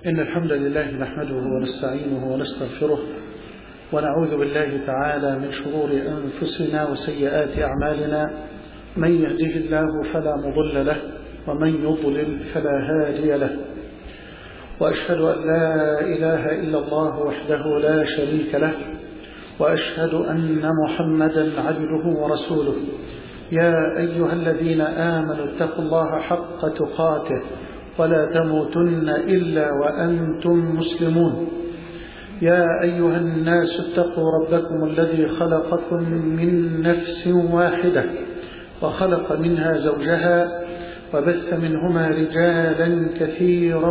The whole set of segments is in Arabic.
إن الحمد لله نحمده ونستعينه ونستغفره ونعوذ بالله تعالى من شرور أنفسنا وسيئات أعمالنا. من يهده الله فلا مضل له ومن يضلل فلا هادي له، وأشهد أن لا إله إلا الله وحده لا شريك له، وأشهد أن محمدا عبده ورسوله. يا أيها الذين آمنوا اتقوا الله حق تقاته ولا تموتن إلا وأنتم مسلمون. يا أيها الناس اتقوا ربكم الذي خلقكم من نفس واحدة وخلق منها زوجها وبث منهما رجالا كثيرا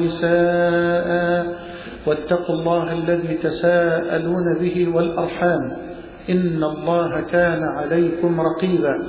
ونساء، واتقوا الله الذي تساءلون به والأرحام إن الله كان عليكم رقيبا.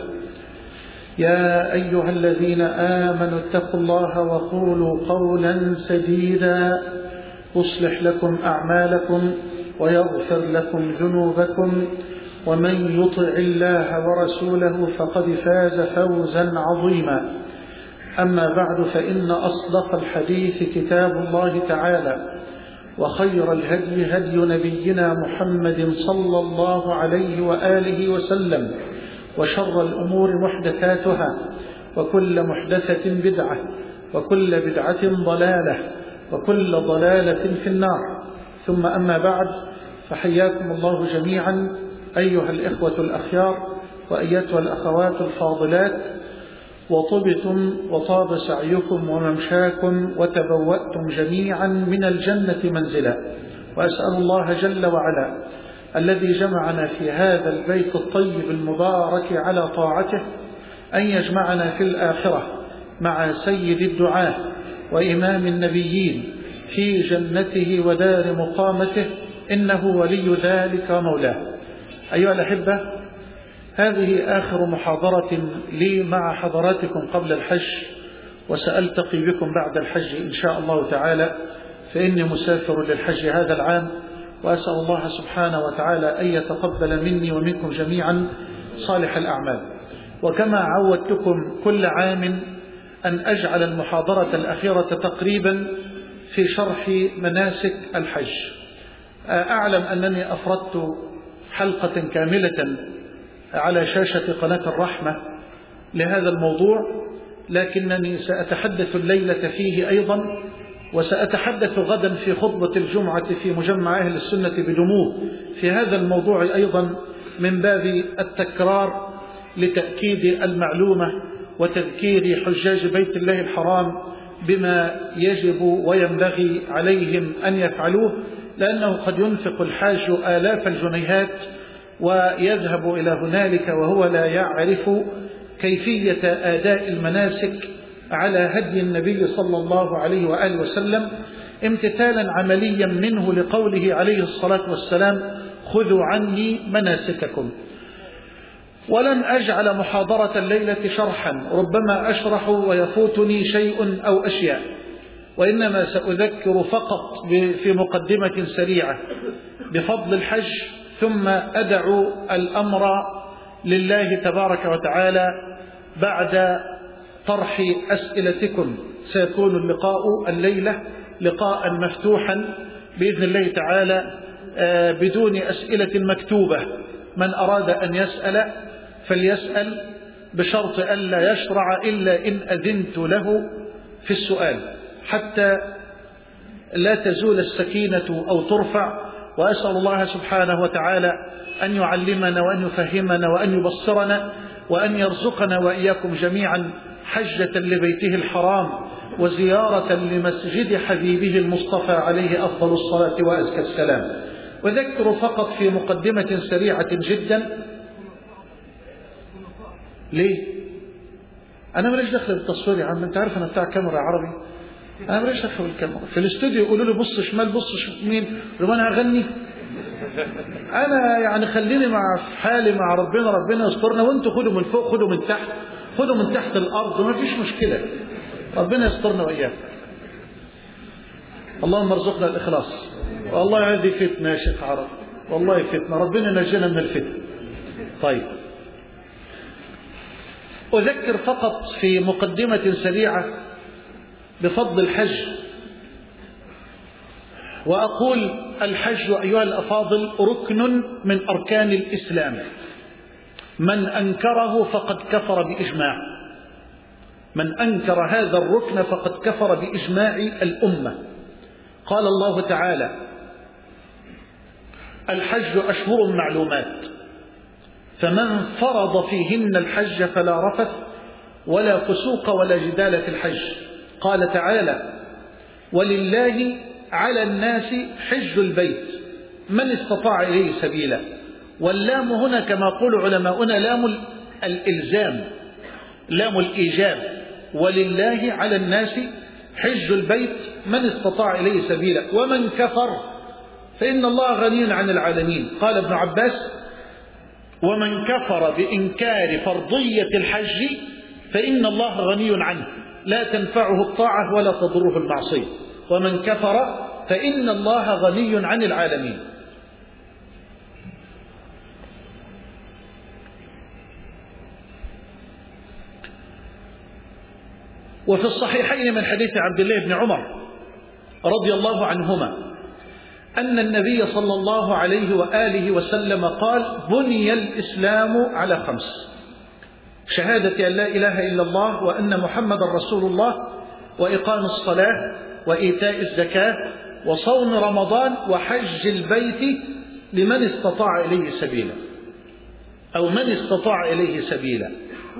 يا أيها الذين آمنوا اتقوا الله وقولوا قولا سديدا يصلح لكم أعمالكم ويغفر لكم ذنوبكم، ومن يطع الله ورسوله فقد فاز فوزا عظيما. أما بعد، فإن أصدق الحديث كتاب الله تعالى، وخير الهدي هدي نبينا محمد صلى الله عليه وآله وسلم، وشر الأمور محدثاتها، وكل محدثة بدعة، وكل بدعة ضلالة، وكل ضلالة في النار. ثم أما بعد، فحياكم الله جميعا أيها الإخوة الأخيار وأيتها الأخوات الفاضلات، وطبتم وطاب سعيكم وممشاكم وتبوأتم جميعا من الجنة منزلا. وأسأل الله جل وعلا الذي جمعنا في هذا البيت الطيب المبارك على طاعته أن يجمعنا في الآخرة مع سيد الدعاة وإمام النبيين في جنته ودار مقامته، إنه ولي ذلك ومولاه. أيها الأحبة، هذه آخر محاضرة لي مع حضراتكم قبل الحج، وسألتقي بكم بعد الحج إن شاء الله تعالى، فإني مسافر للحج هذا العام، وأسأل الله سبحانه وتعالى أن يتقبل مني ومنكم جميعا صالح الأعمال. وكما عودتكم كل عام أن أجعل المحاضرة الأخيرة تقريبا في شرح مناسك الحج. أعلم أنني أفردت حلقة كاملة على شاشة قناة الرحمة لهذا الموضوع، لكنني سأتحدث الليلة فيه أيضا، وسأتحدث غدا في خطبة الجمعة في مجمع أهل السنة بدموع في هذا الموضوع أيضا، من باب التكرار لتأكيد المعلومة وتذكير حجاج بيت الله الحرام بما يجب وينبغي عليهم أن يفعلوه، لأنه قد ينفق الحاج آلاف الجنيهات ويذهب إلى هنالك وهو لا يعرف كيفية أداء المناسك على هدي النبي صلى الله عليه وآله وسلم، امتثالا عمليا منه لقوله عليه الصلاة والسلام: خذوا عني مناسككم. ولن أجعل محاضرة الليلة شرحا، ربما أشرح ويفوتني شيء أو أشياء، وإنما سأذكر فقط في مقدمة سريعة بفضل الحج، ثم أدع الأمر لله تبارك وتعالى بعد طرح أسئلتكم. سيكون اللقاء الليلة لقاء مفتوحا بإذن الله تعالى بدون أسئلة مكتوبة. من أراد أن يسأل فليسأل، بشرط ألا يشرع إلا إن أذنت له في السؤال، حتى لا تزول السكينة أو ترفع. وأسأل الله سبحانه وتعالى أن يعلمنا وأن يفهمنا وأن يبصرنا، وأن يرزقنا وإياكم جميعا حجة لبيته الحرام وزيارة لمسجد حبيبه المصطفى عليه أفضل الصلاة وأزكى السلام. وذكر فقط في مقدمة سريعة جدا. ليه؟ أنا ماليش دخل بالتصوير يا عم، أنت عارف أنا بتاع كاميرا عربي، أنا ماليش دخل بالكاميرا. في الاستوديو يقولوا لي بص شمال بص يمين، لو أنا هغني أنا يعني خليني مع حالي مع ربنا، ربنا يسترنا، وأنتوا خدوا من فوق خدوا من تحت، خدوا من تحت الأرض، وما فيش مشكلة، ربنا يسترنا وإياك. اللهم ارزقنا الإخلاص. والله هذه فتنة يا شيخ عرب، والله فتنة، ربنا نجينا من الفتنة. طيب، أذكر فقط في مقدمة سريعة بفضل الحج. وأقول الحج أيها الأفاضل ركن من أركان الإسلام، من أنكره فقد كفر بإجماع، من أنكر هذا الركن فقد كفر بإجماع الأمة. قال الله تعالى: الحج أشهر معلومات فمن فرض فيهن الحج فلا رفث ولا فسوق ولا جدال في الحج. قال تعالى: ولله على الناس حج البيت من استطاع إليه سبيلا. واللام هنا كما يقول علماؤنا لام الإلزام، لام الإيجاب. ولله على الناس حج البيت من استطاع إليه سبيلا ومن كفر فإن الله غني عن العالمين. قال ابن عباس: ومن كفر بإنكار فرضية الحج فإن الله غني عنه لا تنفعه الطاعة ولا تضره المعصية. ومن كفر فإن الله غني عن العالمين. وفي الصحيحين من حديث عبد الله بن عمر رضي الله عنهما أن النبي صلى الله عليه وآله وسلم قال: بني الإسلام على 5: شهادة أن لا إله إلا الله وأن محمد رسول الله، وإقام الصلاة، وإيتاء الزكاة، وصوم رمضان، وحج البيت لمن استطاع إليه سبيلا، أو من استطاع إليه سبيلا.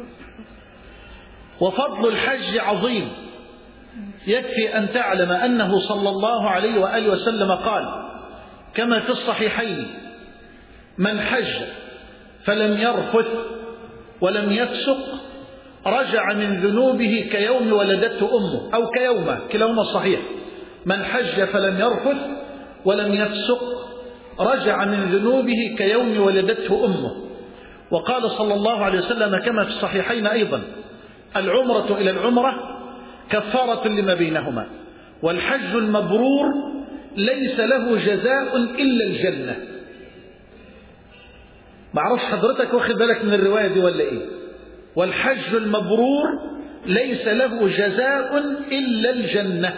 وفضل الحج عظيم، يكفي أن تعلم أنه صلى الله عليه وآله وسلم قال كما في الصحيحين: من حج فلم يرفث ولم يفسق رجع من ذنوبه كيوم ولدته أمه، أو كيومه، كلاهما صحيح. من حج فلم يرفث ولم يفسق رجع من ذنوبه كيوم ولدته أمه. وقال صلى الله عليه وسلم كما في الصحيحين أيضا: العمرة إلى العمرة كفارة لما بينهما، والحج المبرور ليس له جزاء إلا الجنة. معرفش حضرتك واخد بالك من الرواية دي ولا إيه؟ والحج المبرور ليس له جزاء إلا الجنة.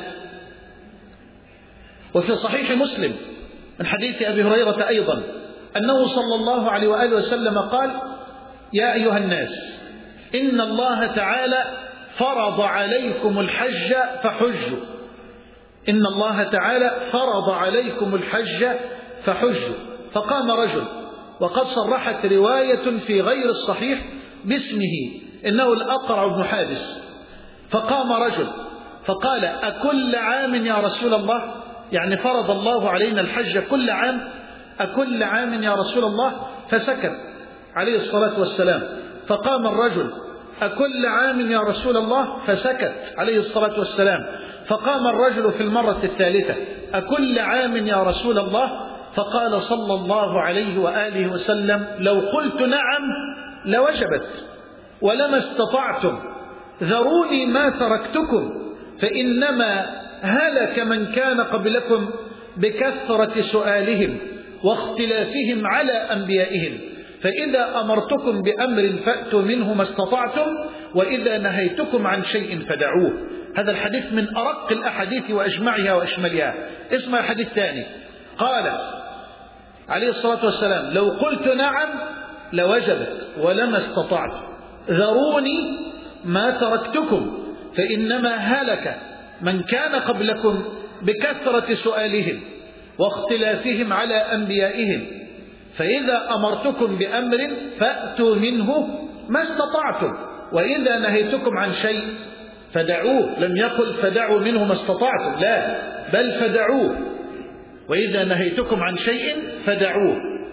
وفي صحيح مسلم من حديث أبي هريرة أيضا أنه صلى الله عليه وآله وسلم قال: يا أيها الناس إن الله تعالى فرض عليكم الحج فحجوا. إن الله تعالى فرض عليكم الحج فحجوا. فقام رجل، وقد صرحت رواية في غير الصحيح باسمه، إنه الأقرع بن حابس. فقام رجل فقال: أكل عام يا رسول الله؟ يعني فرض الله علينا الحج كل عام، أكل عام يا رسول الله؟ فسكت عليه الصلاة والسلام. فقام الرجل: أكل عام يا رسول الله؟ فسكت عليه الصلاة والسلام. فقام الرجل في المرة الثالثة: أكل عام يا رسول الله؟ فقال صلى الله عليه وآله وسلم: لو قلت نعم لوجبت ولما استطعتم، ذروني ما تركتكم، فإنما هلك من كان قبلكم بكثرة سؤالهم واختلافهم على أنبيائهم، فإذا أمرتكم بأمر فأتوا منه ما استطعتم، وإذا نهيتكم عن شيء فدعوه. هذا الحديث من أرق الأحاديث وأجمعها وأشملها. اسمع الحديث الثاني. قال عليه الصلاة والسلام: لو قلت نعم لوجبت ولما استطعت، ذروني ما تركتكم، فإنما هلك من كان قبلكم بكثرة سؤالهم واختلافهم على أنبيائهم، فإذا أمرتكم بأمر فأتوا منه ما استطعتم، وإذا نهيتكم عن شيء فدعوه. لم يقل فدعوا منه ما استطعتم، لا، بل فدعوه، وإذا نهيتكم عن شيء فدعوه.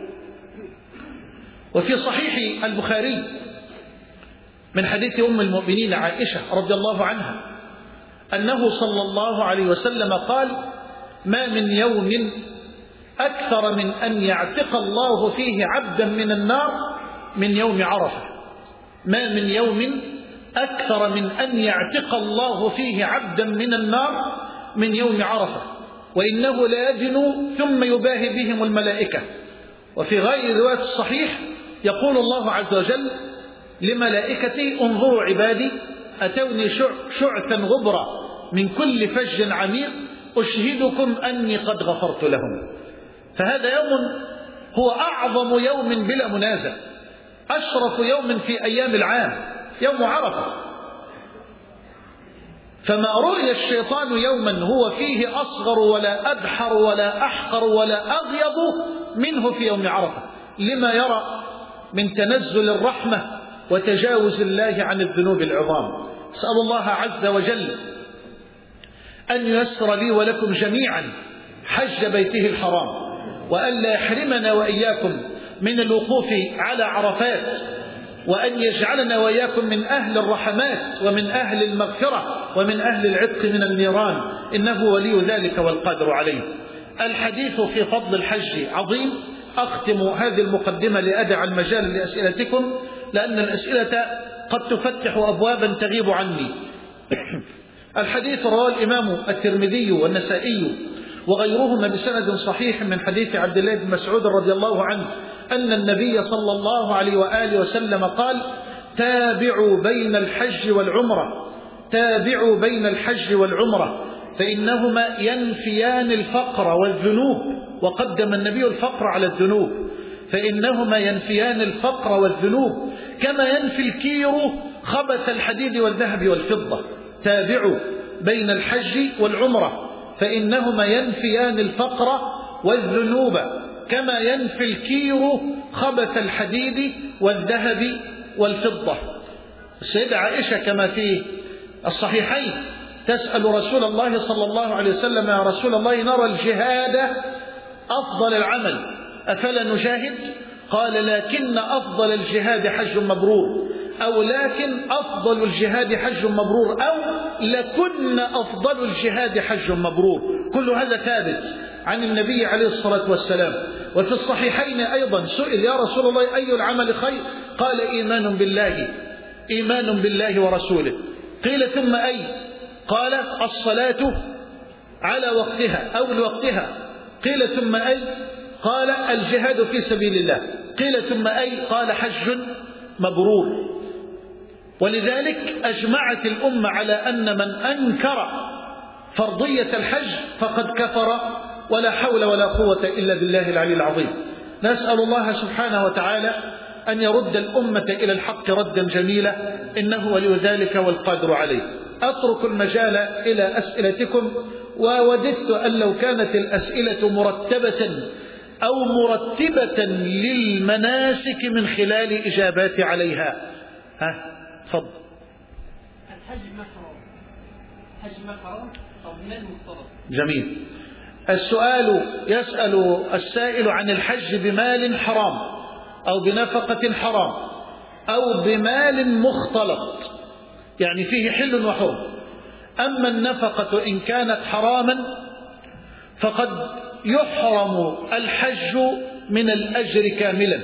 وفي صحيح البخاري من حديث أم المؤمنين عائشة رضي الله عنها أنه صلى الله عليه وسلم قال: ما من يوم أكثر من أن يعتق الله فيه عبدا من النار من يوم عرفة. ما من يوم أكثر من أن يعتق الله فيه عبدا من النار من يوم عرفة، وإنه لا يدنو ثم يباهي بهم الملائكة. وفي غير رواية الصحيح يقول الله عز وجل لملائكته: انظروا عبادي أتوني شعثا غبرا من كل فج عميق أشهدكم أني قد غفرت لهم. فهذا يوم هو أعظم يوم بلا منازع، أشرف يوم في أيام العام، يوم عرفة. فما رؤي الشيطان يوما هو فيه أصغر ولا أدحر ولا أحقر ولا أغيض منه في يوم عرفة، لما يرى من تنزل الرحمة وتجاوز الله عن الذنوب العظام. أسأل الله عز وجل أن ييسر لي ولكم جميعا حج بيته الحرام، وأن لا يحرمنا وإياكم من الوقوف على عرفات، وأن يجعلنا وإياكم من أهل الرحمات ومن أهل المغفرة ومن أهل العتق من النيران، إنه ولي ذلك والقادر عليه. الحديث في فضل الحج عظيم. أختم هذه المقدمة لأدع المجال لأسئلتكم، لأن الأسئلة قد تفتح أبوابا تغيب عني. الحديث رواه الإمام الترمذي والنسائي وغيرهما بسند صحيح من حديث عبد الله بن مسعود رضي الله عنه أن النبي صلى الله عليه وآله وسلم قال: تابعوا بين الحج والعمرة، تابعوا بين الحج والعمرة، فإنهما ينفيان الفقر والذنوب. وقدم النبي الفقر على الذنوب، فإنهما ينفيان الفقر والذنوب كما ينفي الكير خبث الحديد والذهب والفضة. تابعوا بين الحج والعمرة، فإنهما ينفيان الفقر والذنوب كما ينفي الكير خبث الحديد والذهب والفضة. السيدة عائشة كما في الصحيحين تسأل رسول الله صلى الله عليه وسلم: يا رسول الله، نرى الجهاد أفضل العمل، أفلا نجاهد؟ قال: لكن أفضل الجهاد حج مبرور، أو لكن أفضل الجهاد حج مبرور، أو لكن أفضل الجهاد حج مبرور. كل هذا ثابت عن النبي عليه الصلاة والسلام. وفي الصحيحين أيضا سئل: يا رسول الله، أي العمل خير؟ قال: إيمان بالله، إيمان بالله ورسوله. قيل: ثم أي؟ قال: الصلاة على وقتها أو لوقتها. قيل: ثم أي؟ قال: الجهاد في سبيل الله. قيل: ثم أي؟ قال: حج مبرور. ولذلك أجمعت الأمة على أن من أنكر فرضية الحج فقد كفر، ولا حول ولا قوة إلا بالله العلي العظيم. نسأل الله سبحانه وتعالى أن يرد الأمة إلى الحق ردا جميلا، إنه ولي ذلك والقادر عليه. أترك المجال إلى أسئلتكم، ووددت أن لو كانت الأسئلة مرتبة أو مرتبة للمناسك من خلال إجابات عليها. تفضل. الحج محرم، حج محرم أو من المفترض؟ جميل. السؤال يسأل السائل عن الحج بمال حرام أو بنفقة حرام أو بمال مختلط، يعني فيه حل وحرم. أما النفقة إن كانت حراما فقد يحرم الحج من الأجر كاملا،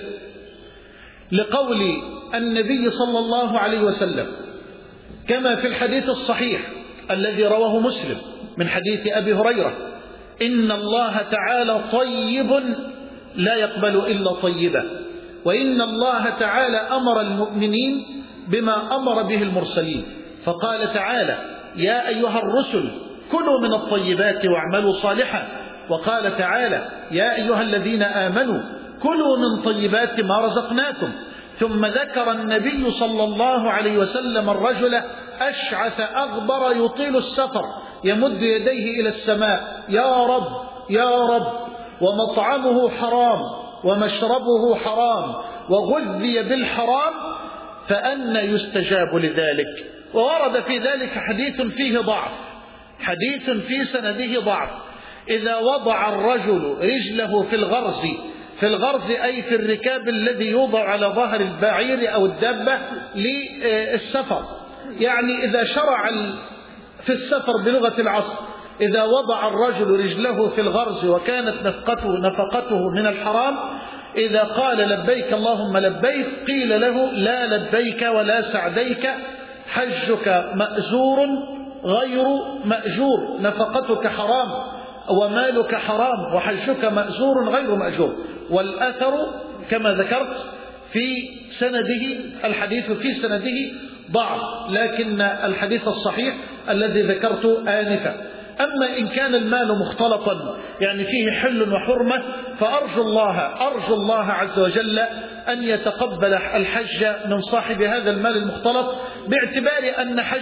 لقول النبي صلى الله عليه وسلم كما في الحديث الصحيح الذي رواه مسلم من حديث أبي هريرة: إن الله تعالى طيب لا يقبل إلا طيبا، وإن الله تعالى أمر المؤمنين بما أمر به المرسلين، فقال تعالى: يا أيها الرسل كلوا من الطيبات واعملوا صالحا، وقال تعالى: يا أيها الذين آمنوا كلوا من طيبات ما رزقناكم. ثم ذكر النبي صلى الله عليه وسلم الرجل أشعث أغبر يطيل السفر يمد يديه إلى السماء: يا رب يا رب، ومطعمه حرام ومشربه حرام وغذي بالحرام، فأنى يستجاب لذلك؟ وورد في ذلك حديث فيه ضعف، حديث في سنده ضعف. إذا وضع الرجل رجله في الغرز أي في الركاب الذي يوضع على ظهر البعير أو الدابة للسفر، يعني إذا شرع في السفر بلغة العصر، إذا وضع الرجل رجله في الغرز وكانت نفقته من الحرام، إذا قال لبيك اللهم لبيك قيل له: لا لبيك ولا سعديك، حجك مأزور غير مأجور، نفقتك حرام ومالك حرام وحجك مأزور غير مأجور. والأثر كما ذكرت في سنده، الحديث في سنده ضعف، لكن الحديث الصحيح الذي ذكرته آنفا أما إن كان المال مختلطا يعني فيه حل وحرمة فأرجو الله عز وجل أن يتقبل الحج من صاحب هذا المال المختلط باعتبار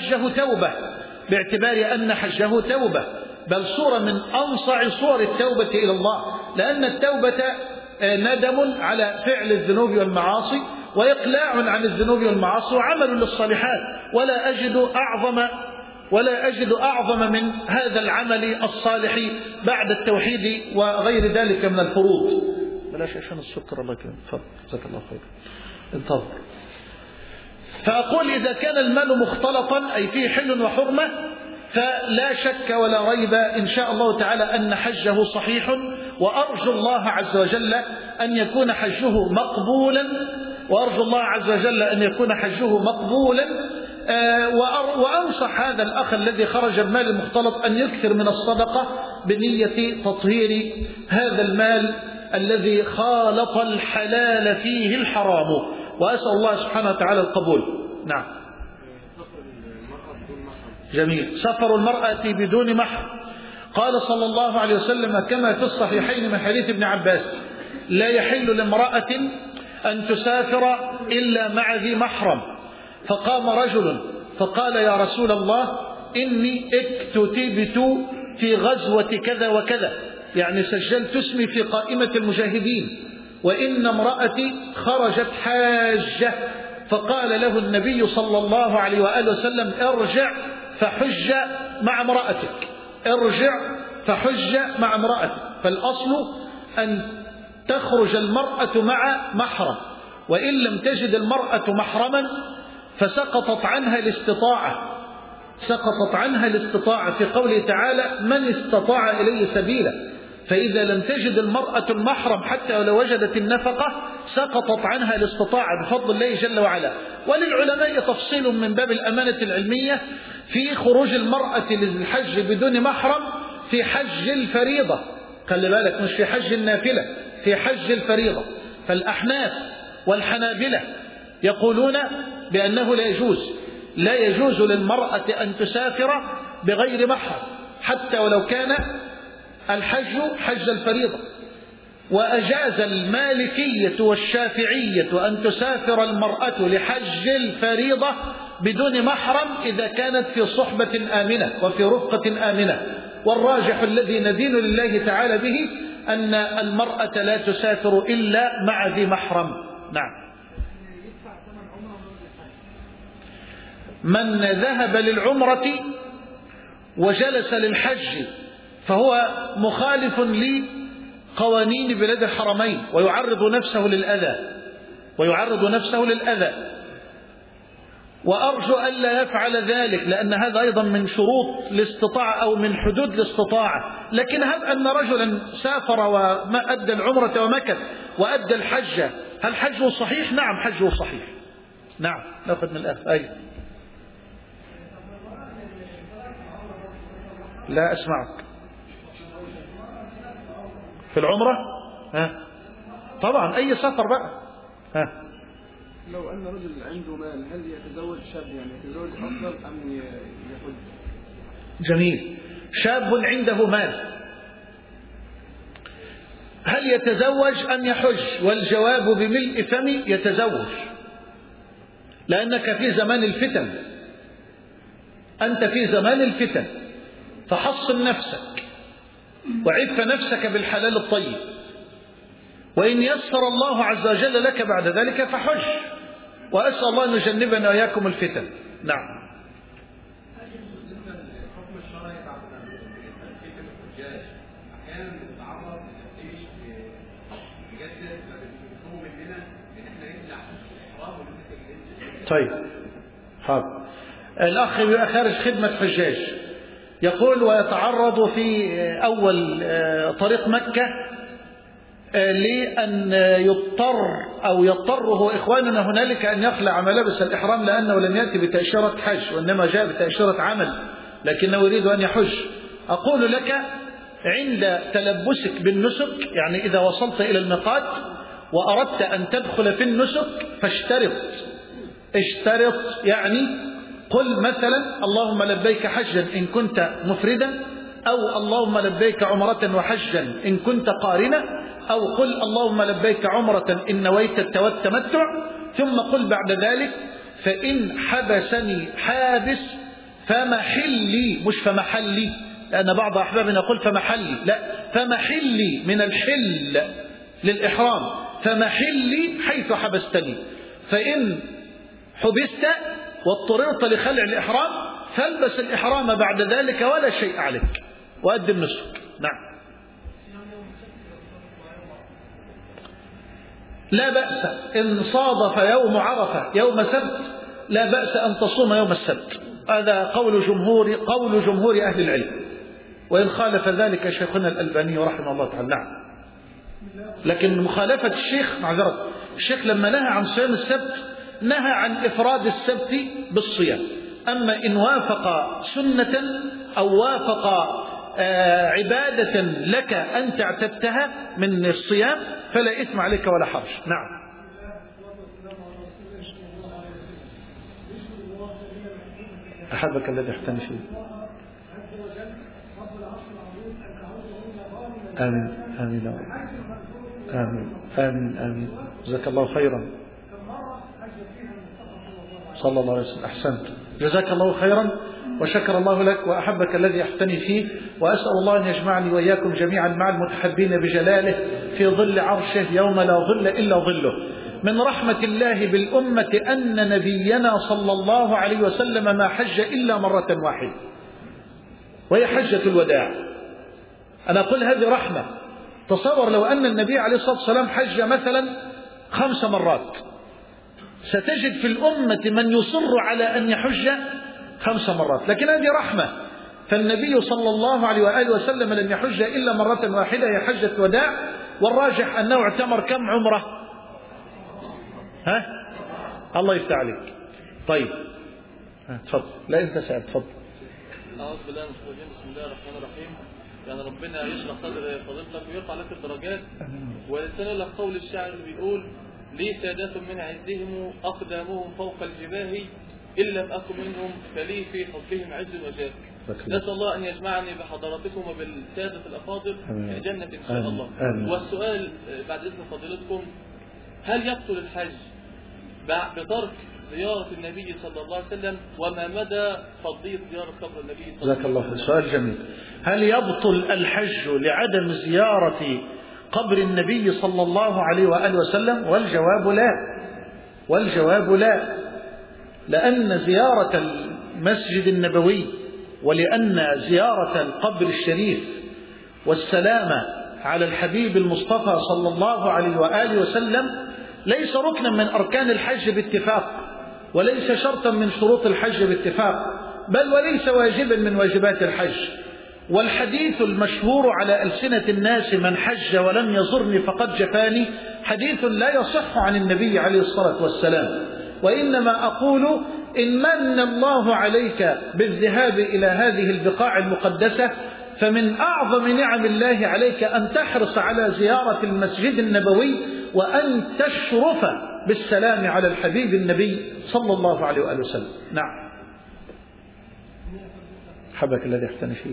أن حجه توبة، بل صورة من أنصع صور التوبة إلى الله، لأن التوبة ندم على فعل الذنوب والمعاصي وإقلاع عن الذنوب والمعاصي وعمل للصالحات، ولا أجد أعظم من هذا العمل الصالح بعد التوحيد وغير ذلك من الفروض. بلاش عشان السكر، الله يكرمك، تفضل، جزاك الله خير، انتظر. فأقول إذا كان المال مختلطا أي فيه حل وحرمة فلا شك ولا ريب إن شاء الله تعالى أن حجه صحيح، وأرجو الله عز وجل أن يكون حجه مقبولا، وأنصح هذا الأخ الذي خرج المال المختلط أن يكثر من الصدقة بنية تطهير هذا المال الذي خالط الحلال فيه الحرام، وأسأل الله سبحانه وتعالى القبول. نعم. جميل. سفر المرأة بدون محرم. قال صلى الله عليه وسلم كما في الصحيحين من حديث ابن عباس: لا يحل لامرأة أن تسافر إلا مع ذي محرم. فقام رجل فقال: يا رسول الله، إني اكتتبت في غزوة كذا وكذا، يعني سجلت اسمي في قائمة المجاهدين، وإن امرأتي خرجت حاجة. فقال له النبي صلى الله عليه وآله وسلم: ارجع فحج مع امرأتك. فالأصل أن تخرج المرأة مع محرم، وإن لم تجد المرأة محرما فسقطت عنها الاستطاعة في قوله تعالى: من استطاع إليه سبيلا. فإذا لم تجد المرأة المحرم حتى ولو وجدت النفقة سقطت عنها الاستطاعة بفضل الله جل وعلا. وللعلماء تفصيل من باب الأمانة العلمية في خروج المرأة للحج بدون محرم في حج الفريضة، خلي بالك، مش في حج النافلة، في حج الفريضة. فالأحناف والحنابلة يقولون بأنه لا يجوز للمرأة أن تسافر بغير محرم حتى ولو كان الحج حج الفريضة. وأجاز المالكية والشافعية أن تسافر المرأة لحج الفريضة بدون محرم إذا كانت في صحبة آمنة وفي رفقة آمنة. والراجح الذي ندين لله تعالى به أن المرأة لا تسافر إلا مع ذي محرم. نعم. من ذهب للعمرة وجلس للحج فهو مخالف لقوانين بلاد الحرمين ويعرض نفسه للأذى، وأرجو ألا يفعل ذلك، لأن هذا أيضا من شروط الاستطاعة أو من حدود الاستطاعة. لكن هل أن رجلا سافر وما أدى العمرة ومكث وأدى الحج، هل حجه صحيح؟ نعم، حجه صحيح. نعم. نأخذ من الأخ. لا أسمعك. في العمرة؟ طبعا أي سفر بقى. لو أن رجل عنده مال هل يتزوج شاب، يعني يتزوج أفضل أم يحج؟ جميل. شاب عنده مال هل يتزوج أم يحج؟ والجواب بملء فمي: يتزوج، لأنك في زمان الفتن، أنت في زمان الفتن، فحصن نفسك وعف نفسك بالحلال الطيب، وإن يسر الله عز وجل لك بعد ذلك فحج، وأسأل الله أن يجنبنا وإياكم الفتن. نعم. طيب، حاضر. الأخ خارج خدمة حجاج يقول: ويتعرض في أول طريق مكة لأن يضطره إخواننا هنالك أن يخلع ملابس الإحرام، لأنه لم يأتي بتأشيرة حج وإنما جاء بتأشيرة عمل، لكنه يريد أن يحج. أقول لك: عند تلبسك بالنسك، يعني إذا وصلت إلى الميقات وأردت أن تدخل في النسك اشترط، يعني قل مثلا: اللهم لبيك حجا إن كنت مفردا، أو اللهم لبيك عمرة وحجا إن كنت قارنا، أو قل اللهم لبيك عمرة إن نويت التمتع، ثم قل بعد ذلك فإن حبسني حابس فمحلي، مش فمحلي، لأن بعض أحبابنا يقول فمحلي، لا، فمحلي من الحل للإحرام، فمحلي حيث حبستني، فإن حبست واضطررت لخلع الإحرام فالبس الإحرام بعد ذلك ولا شيء عليك وأد النسك. نعم، لا بأس إن صادف يوم عرفة يوم سبت، لا بأس أن تصوم يوم السبت، هذا قول جمهور أهل العلم، وإن خالف ذلك شيخنا الألباني رحمه الله تعالى. نعم، لكن مخالفة الشيخ معذرة، الشيخ لما نهى عن صيام السبت نهى عن إفراد السبت بالصيام، أما إن وافق سنة أو وافق عبادة لك أنت اعتدتها من الصيام فلا إثم عليك ولا حرج. نعم. أحبك الذي احتني فيه. آمين آمين آمين آمين آمين. جزاك الله خيرا. صلى الله عليه وسلم. أحسنت، جزاك الله خيرا وشكر الله لك وأحبك الذي أحتني فيه، وأسأل الله أن يجمعني وإياكم جميعا مع المتحبين بجلاله في ظل عرشه يوم لا ظل إلا ظله. من رحمة الله بالأمة أن نبينا صلى الله عليه وسلم ما حج إلا مرة واحدة، وهي حجة الوداع. أنا أقول هذه رحمة. تصور لو أن النبي عليه الصلاة والسلام حج مثلا 5 مرات، ستجد في الأمة من يصر على أن يحج 5 مرات، لكن هذه رحمة. فالنبي صلى الله عليه وآله وسلم لم يحج إلا مرة واحدة، هي حجة وداع، والراجح أنه اعتمر كم عمرة؟ ها؟ الله يفتح عليك. طيب تفضل. لا أنت سأل، تفضل. أعوذ بالله من الشيطان الرجيم. بسم الله الرحمن الرحيم. يعني ربنا يشرح صدر فضيلتك ويرفع لك الدرجات. ولسان لك قول الشاعر بيقول لي سادات من عزهم أقدامهم فوق الجباه إن لم أكن منهم فلي في حبهم عز وجاه. نسأل الله أن يجمعني بحضراتكم وبالسادة الأفاضل في جنة إن شاء الله. والسؤال بعد إذن فضيلتكم، هل يبطل الحج بترك زيارة النبي صلى الله عليه وسلم؟ وما مدى فضيلة زيارة قبر النبي صلى الله عليه وسلم؟ جزاك الله خير. سؤال جميل. هل يبطل الحج لعدم زيارة قبر النبي صلى الله عليه وآله وسلم؟ والجواب لا، والجواب لا، لأن زيارة المسجد النبوي ولأن زيارة القبر الشريف والسلام على الحبيب المصطفى صلى الله عليه وآله وسلم ليس ركنا من أركان الحج باتفاق، وليس شرطا من شروط الحج باتفاق، بل وليس واجبا من واجبات الحج. والحديث المشهور على ألسنة الناس من حج ولم يزرني فقد جفاني حديث لا يصح عن النبي عليه الصلاة والسلام. وإنما أقول إن من الله عليك بالذهاب إلى هذه البقاع المقدسة فمن أعظم نعم الله عليك أن تحرص على زيارة المسجد النبوي وأن تشرف بالسلام على الحبيب النبي صلى الله عليه وآله وسلم. نعم. حبك الذي احتني فيه.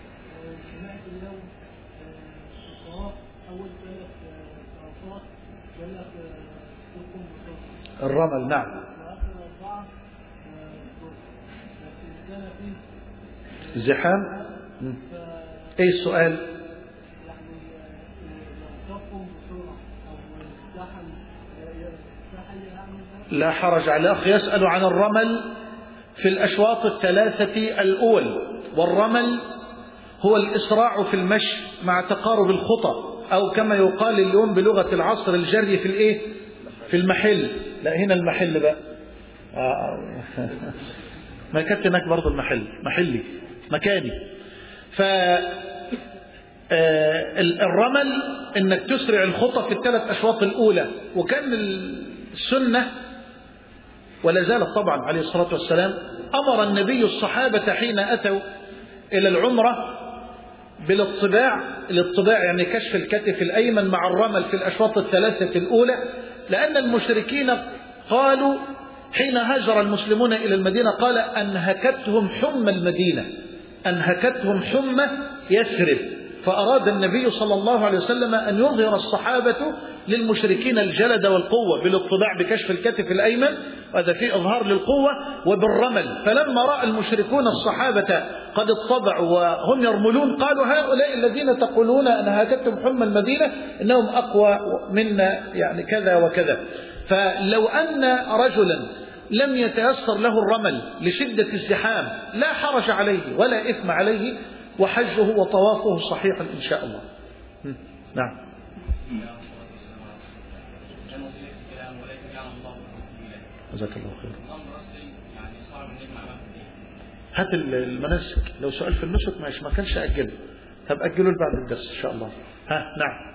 الرمل. نعم. الزحام. ايه السؤال؟ لا حرج على الأخ يسأل عن الرمل في الأشواط 3 الأول. والرمل هو الإسراع في المشي مع تقارب الخطى، أو كما يقال اليوم بلغة العصر الجري في الإيه؟ في المحل. لا هنا المحل بقى ما كنت هناك برضو المحل محلي مكاني. الرمل انك تسرع الخطى في ال3 أشواط الأولى. وكان السنة ولا زالت طبعا عليه الصلاة والسلام أمر النبي الصحابة حين أتوا إلى العمرة بالاطباع. الاطباع يعني كشف الكتف الأيمن مع الرمل في الأشواط ال3 الأولى، لأن المشركين قالوا حين هاجر المسلمون إلى المدينة قال أنهكتهم حمى المدينة، أنهكتهم حمى يثرب، فأراد النبي صلى الله عليه وسلم أن يظهر الصحابة للمشركين الجلد والقوة بالاطباع بكشف الكتف الأيمن، وهذا فيه إظهار للقوة، وبالرمل. فلما رأى المشركون الصحابة قد اطبعوا وهم يرملون قالوا هؤلاء الذين تقولون أنهكتهم حمى المدينة إنهم أقوى منا يعني كذا وكذا. فلو أن رجلا لم يتيسر له الرمل لشدة الزحام لا حرج عليه ولا إثم عليه، وحجه وطوافه صحيح إن شاء الله. نعم. جزاك الله خير. هات المناسك، لو سؤال في النسك ماشي، ما كانش أجله، طب أجله بعد الدرس إن شاء الله. نعم.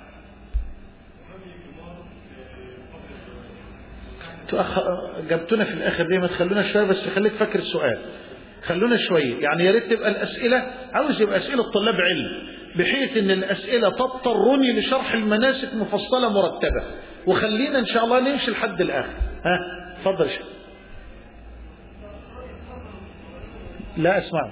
جبتنا في الآخر دي، ما تخلونا شوية بس، خليك فاكر السؤال، خلونا شوية يعني، يا ريت تبقى الأسئلة، عاوز يبقى أسئلة طلاب علم، بحيث ان الأسئلة تضطرني لشرح المناسك مفصلة مرتبة، وخلينا إن شاء الله نمشي لحد الآخر. اتفضل. لا أسمعك.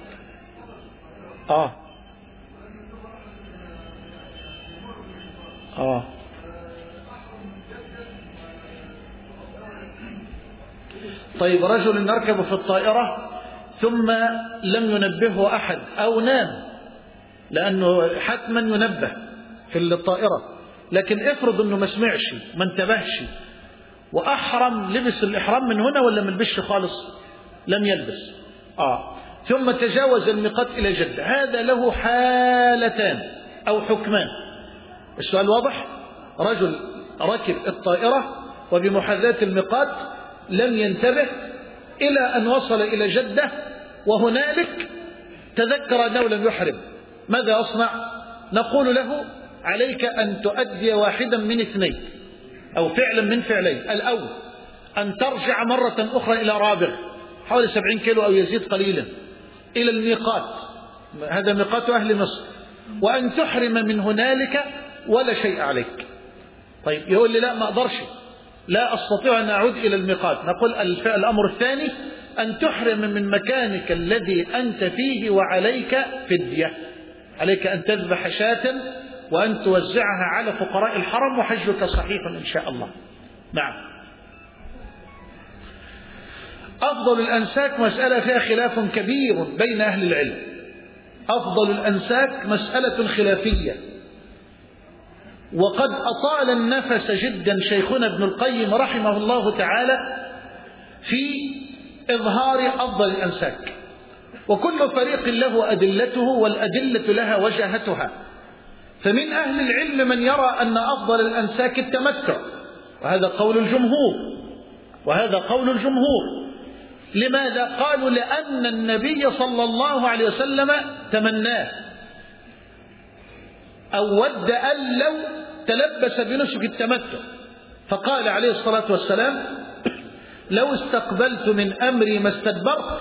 طيب، رجل نركب في الطائرة ثم لم ينبهه أحد أو نام، لأنه حتما ينبه في الطائرة، لكن افرض أنه ما سمعش ما انتبهش وأحرم، لبس الإحرام من هنا ولا ما لبسش خالص؟ لم يلبس. ثم تجاوز الميقات إلى جدة، هذا له حالتان أو حكمان. السؤال واضح؟ رجل ركب الطائرة وبمحاذاة الميقات لم ينتبه إلى أن وصل إلى جدة، وهنالك تذكر أنه لم يحرم، ماذا أصنع؟ نقول له عليك أن تؤدي واحدا من اثنين أو فعلا من فعلين. الأول أن ترجع مرة أخرى إلى رابغ حوالي 70 كيلو أو يزيد قليلا إلى الميقات، هذا ميقات أهل مصر، وأن تحرم من هنالك ولا شيء عليك. طيب، يقول لي لا ما أقدرش، لا أستطيع أن أعود إلى الميقات. نقول الأمر الثاني أن تحرم من مكانك الذي أنت فيه وعليك فدية، عليك أن تذبح شاة وأن توزعها على فقراء الحرم، وحجك صحيح إن شاء الله. نعم. أفضل الأنساك مسألة فيها خلاف كبير بين أهل العلم. أفضل الأنساك مسألة خلافية، وقد أطال النفس جدا شيخنا ابن القيم رحمه الله تعالى في إظهار أفضل الأنساك، وكل فريق له أدلته، والأدلة لها وجهتها. فمن أهل العلم من يرى أن أفضل الأنساك التمتع، وهذا قول الجمهور. لماذا؟ قالوا لأن النبي صلى الله عليه وسلم تمناه أو ود أن لو تلبس بنسك التمتع، فقال عليه الصلاة والسلام: لو استقبلت من أمري ما استدبرت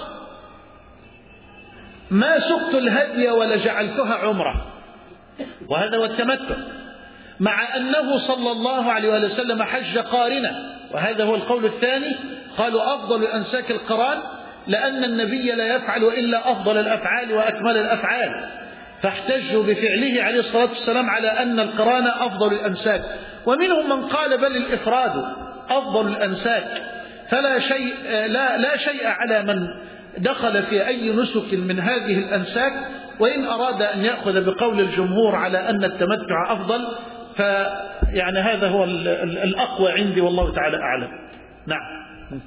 ما سقت الهدي ولجعلتها عمرة. وهذا هو التمتع، مع أنه صلى الله عليه وسلم حج قارنا، وهذا هو القول الثاني. قالوا أفضل الأنساك القران، لأن النبي لا يفعل إلا أفضل الأفعال وأكمل الأفعال، فاحتجوا بفعله عليه الصلاة والسلام على أن القران أفضل الأنساك. ومنهم من قال بل الإفراد أفضل الأنساك، فلا شيء لا شيء على من دخل في أي نسك من هذه الأنساك، وإن أراد أن يأخذ بقول الجمهور على أن التمتع أفضل، فيعني هذا هو الأقوى عندي والله تعالى أعلم. نعم.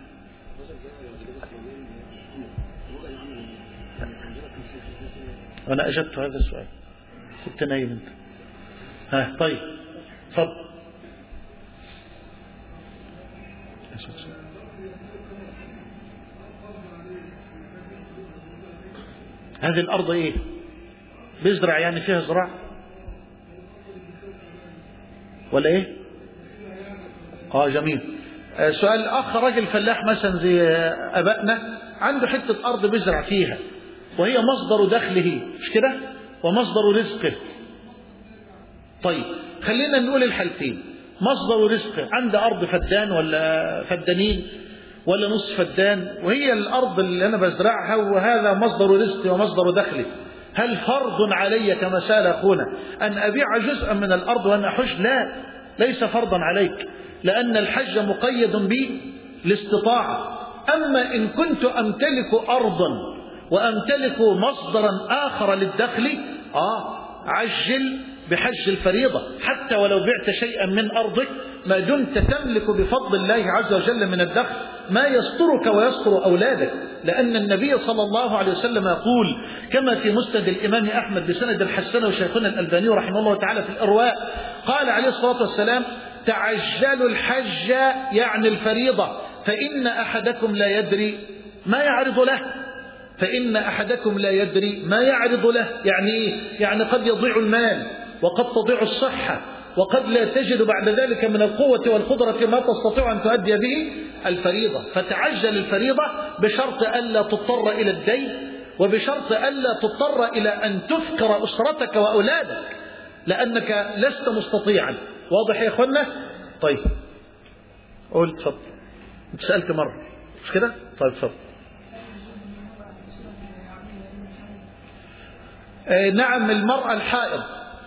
أنا أجبت هذا السؤال، كنت نايم أنت. طيب، تفضل. هذه الأرض إيه؟ بيزرع يعني فيها زراع ولا إيه؟ جميل. سؤال الأخ، رجل فلاح مثلا زي أبائنا عنده حتة أرض بيزرع فيها، وهي مصدر دخله، مش كده؟ ومصدر رزقه. طيب، خلينا نقول الحالتين. مصدر رزقه عنده أرض فدان ولا فدانين ولا نصف فدان، وهي الأرض اللي أنا بزرعها وهذا مصدر رزقي ومصدر دخلي، هل فرض علي كما سأل أخونا أن أبيع جزءا من الأرض وأن أحج؟ لا، ليس فرضا عليك، لأن الحج مقيد بالاستطاعة. أما إن كنت أمتلك أرضا وأمتلك مصدرا آخر للدخل، عجل بحج الفريضة، حتى ولو بعت شيئا من أرضك ما دمت تملك بفضل الله عز وجل من الدخل ما يسترك ويستر أولادك. لأن النبي صلى الله عليه وسلم يقول كما في مسند الإمام أحمد بسند الحسن وشيخنا الألباني رحمه الله تعالى في الإرواء، قال عليه الصلاة والسلام: تعجلوا الحج يعني الفريضة فإن أحدكم لا يدري ما يعرض له. فإن أحدكم لا يدري ما يعرض له، يعني إيه؟ يعني قد يضيع المال وقد تضيع الصحة وقد لا تجد بعد ذلك من القوة والقدرة ما تستطيع أن تؤدي به الفريضة. فتعجل الفريضة بشرط ألا تضطر إلى الدين، وبشرط ألا تضطر إلى أن تفكر أسرتك وأولادك لأنك لست مستطيعا. واضح يا أخوانا؟ طيب قول تفضل. انت سألت مرة مش كده؟ طيب تفضل. نعم، المرأة الحائض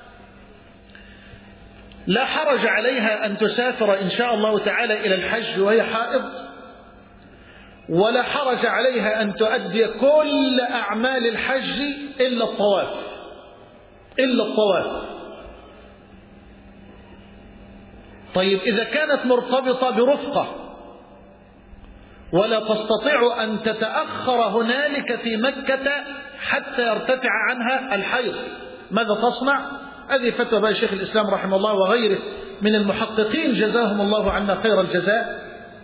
لا حرج عليها أن تسافر إن شاء الله تعالى إلى الحج وهي حائض، ولا حرج عليها أن تؤدي كل أعمال الحج إلا الطواف، إلا الطواف. طيب إذا كانت مرتبطة برفقة ولا تستطيع أن تتأخر هنالك في مكة حتى يرتفع عنها الحيض، ماذا تصنع؟ هذه فتوى بقى شيخ الإسلام رحمه الله وغيره من المحققين جزاهم الله عنا خير الجزاء،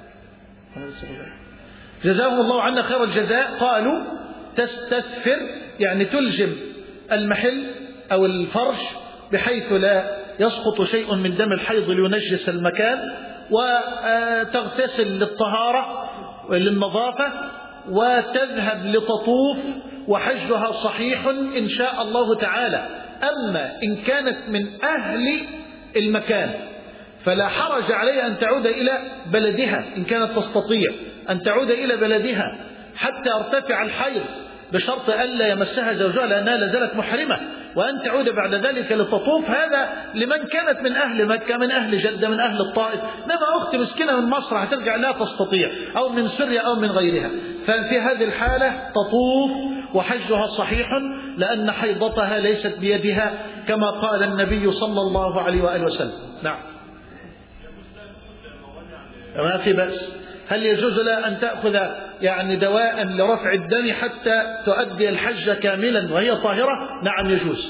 جزاهم الله عنا خير الجزاء. قالوا تستثفر، يعني تلجم المحل أو الفرش بحيث لا يسقط شيء من دم الحيض لينجس المكان، وتغتسل للطهارة للنظافة، وتذهب لتطوف، وحجها صحيح إن شاء الله تعالى. أما إن كانت من أهل المكان فلا حرج عليها أن تعود إلى بلدها إن كانت تستطيع أن تعود إلى بلدها حتى يرتفع الحيض، بشرط ألا يمسها زوجها لأنها لازالت محرمة، وأن تعود بعد ذلك لتطوف. هذا لمن كانت من أهل مكة، من أهل جدة، من أهل الطائف. إنما أخت مسكينة من مصر هترجع لا تستطيع، أو من سوريا أو من غيرها، ففي هذه الحالة تطوف وحجها صحيح لأن حيضتها ليست بيدها كما قال النبي صلى الله عليه وآله وسلم. نعم، ما في بأس. هل يجوز لها أن تأخذ يعني دواء لرفع الدم حتى تؤدي الحج كاملا وهي طاهرة؟ نعم يجوز.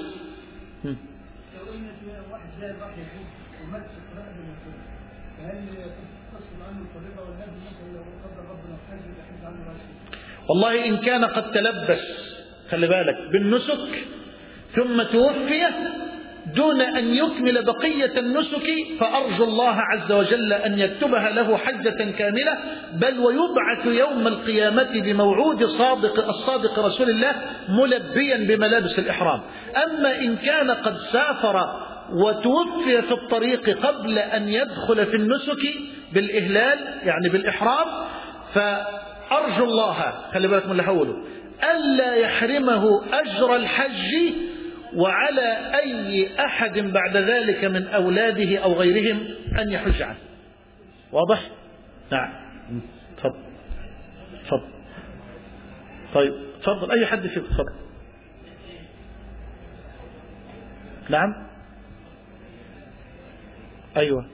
والله إن كان قد تلبس، خلي بالك، بالنسك ثم توفي دون أن يكمل بقية النسك، فأرجو الله عز وجل أن يكتبها له حجة كاملة، بل ويبعث يوم القيامة بموعود الصادق رسول الله ملبيا بملابس الإحرام. أما إن كان قد سافر وتوفي في الطريق قبل أن يدخل في النسك بالإهلال يعني بالإحرام، فأرجو الله، خلي بالك من اللي حوله، ألا يحرمه أجر الحج وعلى أي أحد بعد ذلك من أولاده أو غيرهم أن يحج عنه. واضح؟ نعم. تفضل تفضل. طيب تفضل أي حد فيكم تفضل. نعم أيوة.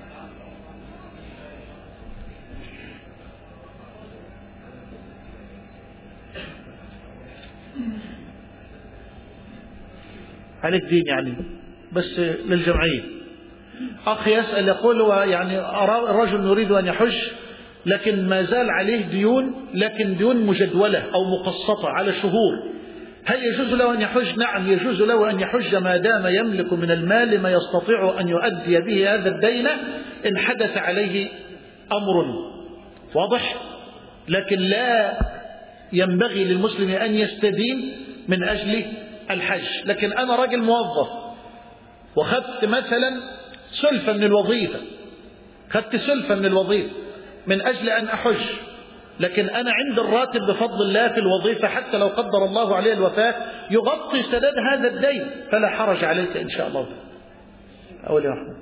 عليك دين يعني بس للجمعية. أخ يسأل يقول يعني الرجل يريد أن يحج لكن ما زال عليه ديون، لكن ديون مجدولة أو مقسطة على شهور، هل يجوز له أن يحج؟ نعم يجوز له أن يحج ما دام يملك من المال ما يستطيع أن يؤدي به هذا الدين إن حدث عليه أمر. واضح؟ لكن لا ينبغي للمسلم أن يستدين من أجل الحج. لكن أنا راجل موظف وخدت مثلا سلفة من الوظيفة، خدت سلفة من الوظيفة من أجل أن أحج، لكن أنا عند الراتب بفضل الله في الوظيفة حتى لو قدر الله عليه الوفاة يغطي سداد هذا الدين، فلا حرج عليك إن شاء الله. أول يا أحمد.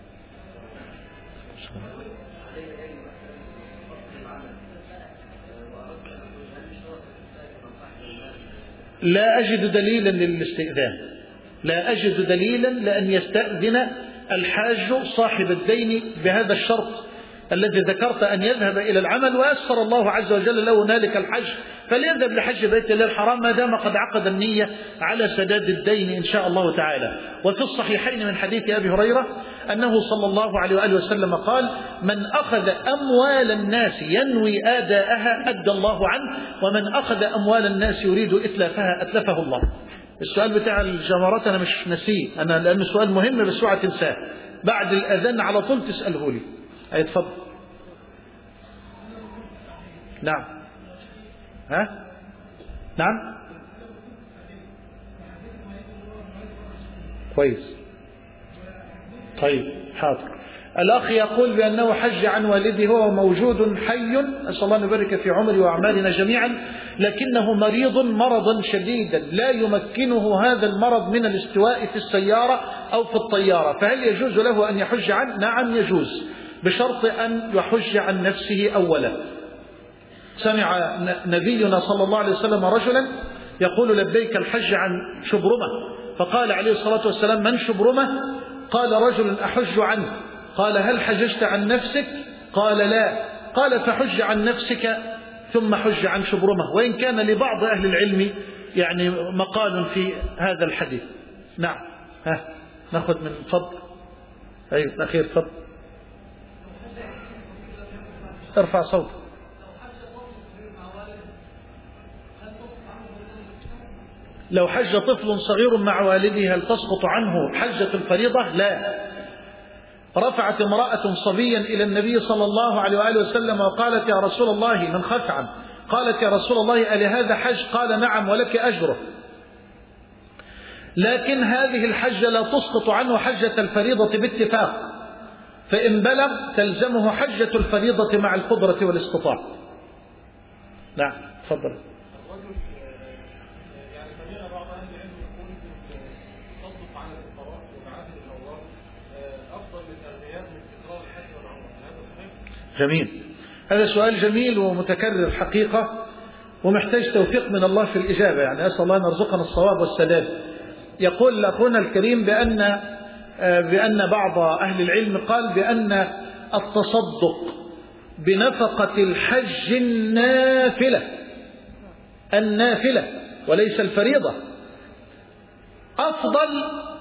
لا أجد دليلا للاستئذان، لا أجد دليلا لأن يستأذن الحاج صاحب الدين بهذا الشرط الذي ذكرت، أن يذهب إلى العمل ويسر الله عز وجل له ذلك الحج، فليذهب لحج بيت الله الحرام ما دام قد عقد النية على سداد الدين إن شاء الله تعالى. وفي الصحيحين من حديث أبي هريرة أنه صلى الله عليه وآله وسلم قال: من أخذ أموال الناس ينوي آداءها أدى الله عنه، ومن أخذ أموال الناس يريد إتلافها أتلفه الله. السؤال بتاع الجمرات أنا مش نسيه، أنا لأنه سؤال مهم بس اوعى تنساه، بعد الأذان على طول تسأله لي. اتفضل. نعم. ها؟ نعم. كويس. طيب حاضر. الأخ يقول بأنه حج عن والده هو موجود حي، أسأل الله أن يبارك في عمري وأعمالنا جميعا، لكنه مريض مرضا شديدا لا يمكنه هذا المرض من الاستواء في السيارة أو في الطيارة، فهل يجوز له أن يحج عنه؟ نعم يجوز، بشرط أن يحج عن نفسه أولا. سمع نبينا صلى الله عليه وسلم رجلا يقول: لبيك الحج عن شبرمة، فقال عليه الصلاة والسلام: من شبرمة؟ قال: رجل أحج عنه. قال: هل حججت عن نفسك؟ قال: لا. قال: فحج عن نفسك ثم حج عن شبرمة، وإن كان لبعض أهل العلم يعني مقال في هذا الحديث. نعم. ها ناخذ من فضل. أيوة الأخير فضل. ارفع صوتك. لو حج طفل صغير مع والده هل تسقط عنه حجة الفريضة؟ لا. رفعت امرأة صبيا إلى النبي صلى الله عليه وآله وسلم وقالت: يا رسول الله، من خثعم، قالت: يا رسول الله ألهذا حج؟ قال: نعم ولك أجره، لكن هذه الحجة لا تسقط عنه حجة الفريضة باتفاق، فإن بلغ تلزمه حجة الفريضة مع القدرة والاستطاعة. نعم تفضل. جميل، هذا سؤال جميل ومتكرر حقيقة ومحتاج توفيق من الله في الإجابة، يعني أسأل الله أن يرزقنا الصواب والسداد. يقول أخونا الكريم بأن بعض أهل العلم قال بأن التصدق بنفقة الحج النافلة وليس الفريضة أفضل،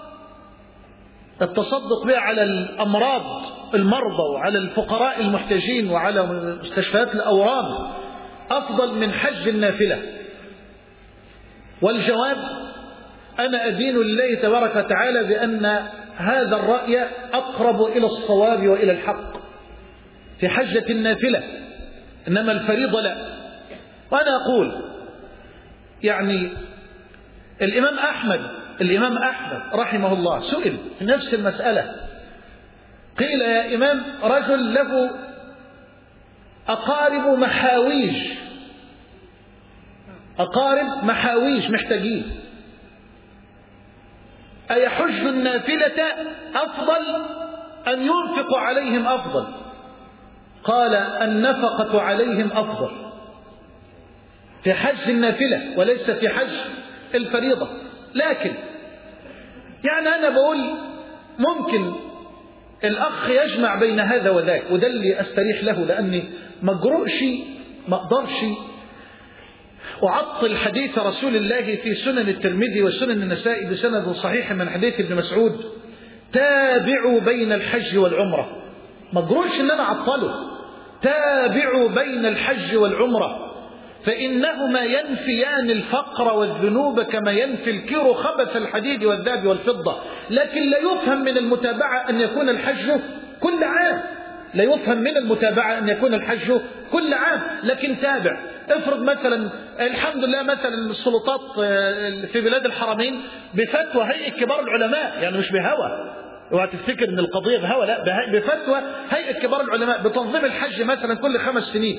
التصدق بها على المرضى وعلى الفقراء المحتاجين وعلى مستشفيات الأورام أفضل من حج النافلة. والجواب: أنا أدين لله تبارك وتعالى بأن هذا الرأي أقرب إلى الصواب وإلى الحق في حجة النافلة، إنما الفريضة لا. وأنا أقول يعني الإمام أحمد رحمه الله سئل في نفس المسألة، قيل: يا إمام، رجل له أقارب محاويج محتاجين، أيحج النافلة أفضل أن ينفق عليهم أفضل؟ قال: النفقة عليهم أفضل في حج النافلة وليس في حج الفريضة. لكن يعني أنا بقول ممكن الأخ يجمع بين هذا وذاك، وده اللي أستريح له، لأني ما أقدرش أعطل حديث رسول الله في سنن الترمذي وسنن النسائي بسند صحيح من حديث ابن مسعود: تابعوا بين الحج والعمرة. ما أقدرش إن أنا أعطله، تابعوا بين الحج والعمرة، فإنهما ينفيان الفقر والذنوب كما ينفي الكير خبث الحديد والذهب والفضة. لكن لا يفهم من المتابعة أن يكون الحج كل عام، لا يفهم من المتابعة أن يكون الحج كل عام، لكن تابع. افرض مثلا الحمد لله مثلا السلطات في بلاد الحرمين بفتوى هيئة كبار العلماء، يعني مش بهوى، اوعى تفتكر ان القضية بهوى، لا، بفتوى هيئة كبار العلماء بتنظيم الحج مثلا كل 5 سنين،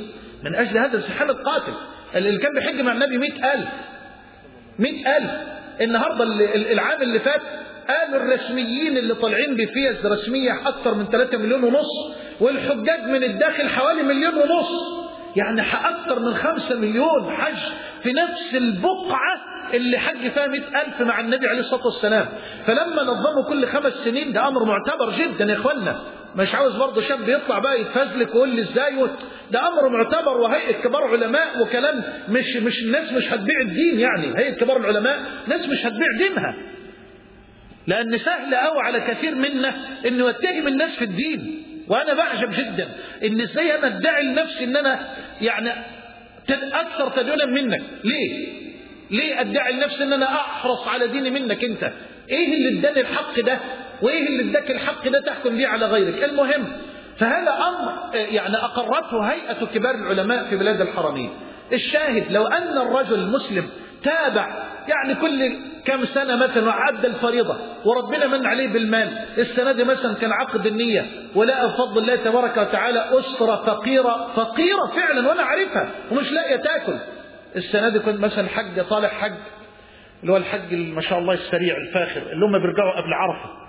من أجل هذا السحاب القاتل اللي كان بيحج مع النبي 100,000. النهاردة العام اللي فات قالوا الرسميين اللي طالعين بفيز رسمية أكثر من 3,5 مليون، والحجاج من الداخل حوالي 1,5 مليون، يعني أكثر من 5 مليون حج في نفس البقعة اللي حج فيها 100,000 مع النبي عليه الصلاة والسلام. فلما نظموا كل 5 سنين ده أمر معتبر جدا يا إخوانا، مش عاوز برضه شاب يطلع بقى يتفزلك ويقول لي ازاي، ده امر معتبر، وهيئه كبار علماء وكلام، مش الناس مش هتبيع الدين، يعني هيئه كبار العلماء ناس مش هتبيع دينها، لان سهل قوي على كثير منا انه يتهم الناس في الدين. وانا بعجب جدا ان ازاي انا ادعي لنفسي ان انا يعني اكثر تدينا منك. ليه ادعي لنفسي ان انا احرص على ديني منك انت؟ ايه اللي اداني الحق ده وايه اللي اداك الحق ده تحكم بيه على غيرك؟ المهم، فهذا امر يعني اقرته هيئه كبار العلماء في بلاد الحرمين. الشاهد لو ان الرجل المسلم تابع يعني كل كم سنه مثلا وعد الفريضه وربنا من عليه بالمال، السنه دي مثلا كان عقد النيه ولقى بفضل الله تبارك وتعالى اسره فقيره فعلا وانا عارفها ومش لاقيه تاكل. السنه دي كنت مثلا حج طالع حج اللي هو الحج ما شاء الله السريع الفاخر اللي هم بيرجعوا قبل عرفه.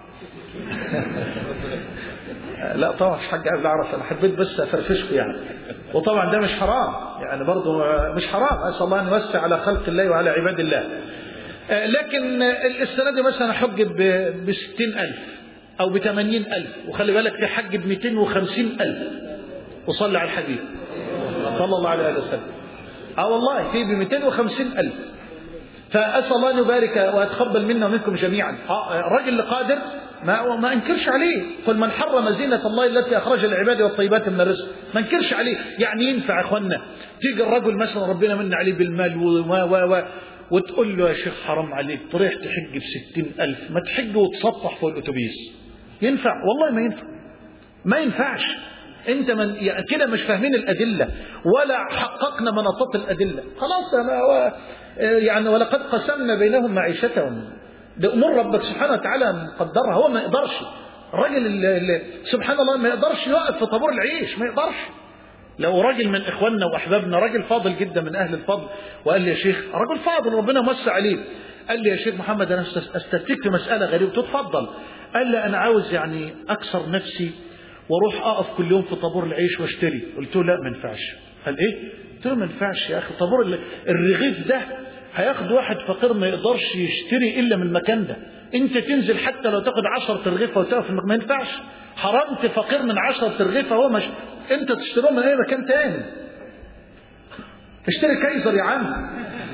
لا طبعا مش حج قبل عرفه، انا حبيت بس افرفشكم يعني. وطبعا ده مش حرام يعني، برضه مش حرام، اسال الله ان يوسع على خلق الله وعلى عباد الله. لكن السنه دي مثلا حج ب 60,000 او ب 80,000، وخلي بالك في حج ب 250,000، وصلي على الحبيب صلى الله عليه وسلم. والله في ب 250,000. فاسال الله ان يبارك ويتقبل منا ومنكم جميعا. الراجل قادر ما انكرش عليه، قل من حرم زينة الله التي اخرج لعباده والطيبات من الرزق، ما انكرش عليه. يعني ينفع يا اخوانا تيجي الرجل مثلا ربنا من عليه بالمال وتقول له يا شيخ حرام عليك تروح تحج ب60,000، ما تحج وتسطح فوق الاتوبيس؟ ينفع؟ والله ما ينفع، ما ينفعش. انت من يعني كده مش فاهمين الادله ولا حققنا مناطات الادله. خلاص يعني ولقد قسمنا بينهم معيشتهم، ده امور ربك سبحانه وتعالى مقدرها. هو ما يقدرش، الراجل اللي سبحان الله ما يقدرش يقف في طابور العيش، ما يقدرش. لو راجل من اخواننا واحبابنا راجل فاضل جدا من اهل الفضل وقال لي يا شيخ، رجل فاضل ربنا موسع عليه، قال لي يا شيخ محمد انا استفتيك في مساله غريبه. تتفضل. قال لي انا عاوز يعني اكسر نفسي واروح اقف كل يوم في طابور العيش واشتري. قلت له لا ما ينفعش. قال ايه؟ قلت له ما ينفعش يا اخي، طابور الرغيف ده هياخد واحد فقير ما يقدرش يشتري الا من المكان ده، انت تنزل حتى لو تاخد 10 رغيفه وتقف في المكان، ما ينفعش. حرمت فقير من 10 رغيفه، هو مش انت تشتريه من اي مكان تاني. اشتري كايزر يا عم.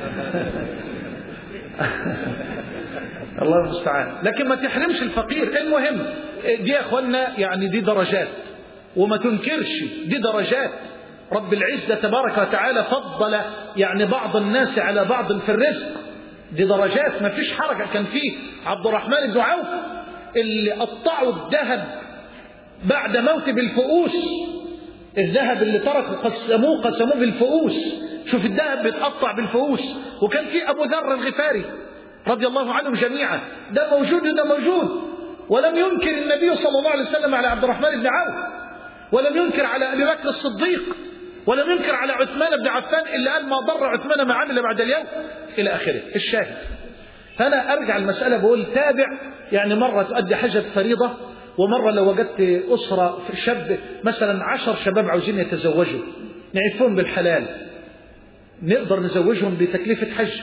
الله المستعان. لكن ما تحرمش الفقير. المهم دي يا اخوانا يعني دي درجات، وما تنكرش دي درجات. رب العزة تبارك وتعالى فضل يعني بعض الناس على بعض في الرزق، دي درجات ما فيش حركة. كان فيه عبد الرحمن بن عوف اللي قطعوا الذهب بعد موت بالفؤوس، الذهب اللي تركوا قسموه بالفؤوس. شوف الذهب بيتقطع بالفؤوس. وكان فيه أبو ذر الغفاري رضي الله عنهم جميعا، ده موجود وده موجود. ولم ينكر النبي صلى الله عليه وسلم على عبد الرحمن بن عوف، ولم ينكر على أبي بكر الصديق، ولم ينكر على عثمان بن عفان اللي قال ما ضر عثمان ما عمل بعد اليوم إلى آخره. الشاهد فأنا أرجع المسألة بقول تابع، يعني مرة تؤدي حجة فريضة، ومرة لو وجدت أسرة شاب مثلا 10 شباب عاوزين يتزوجوا نعرفهم بالحلال، نقدر نزوجهم بتكلفة حج.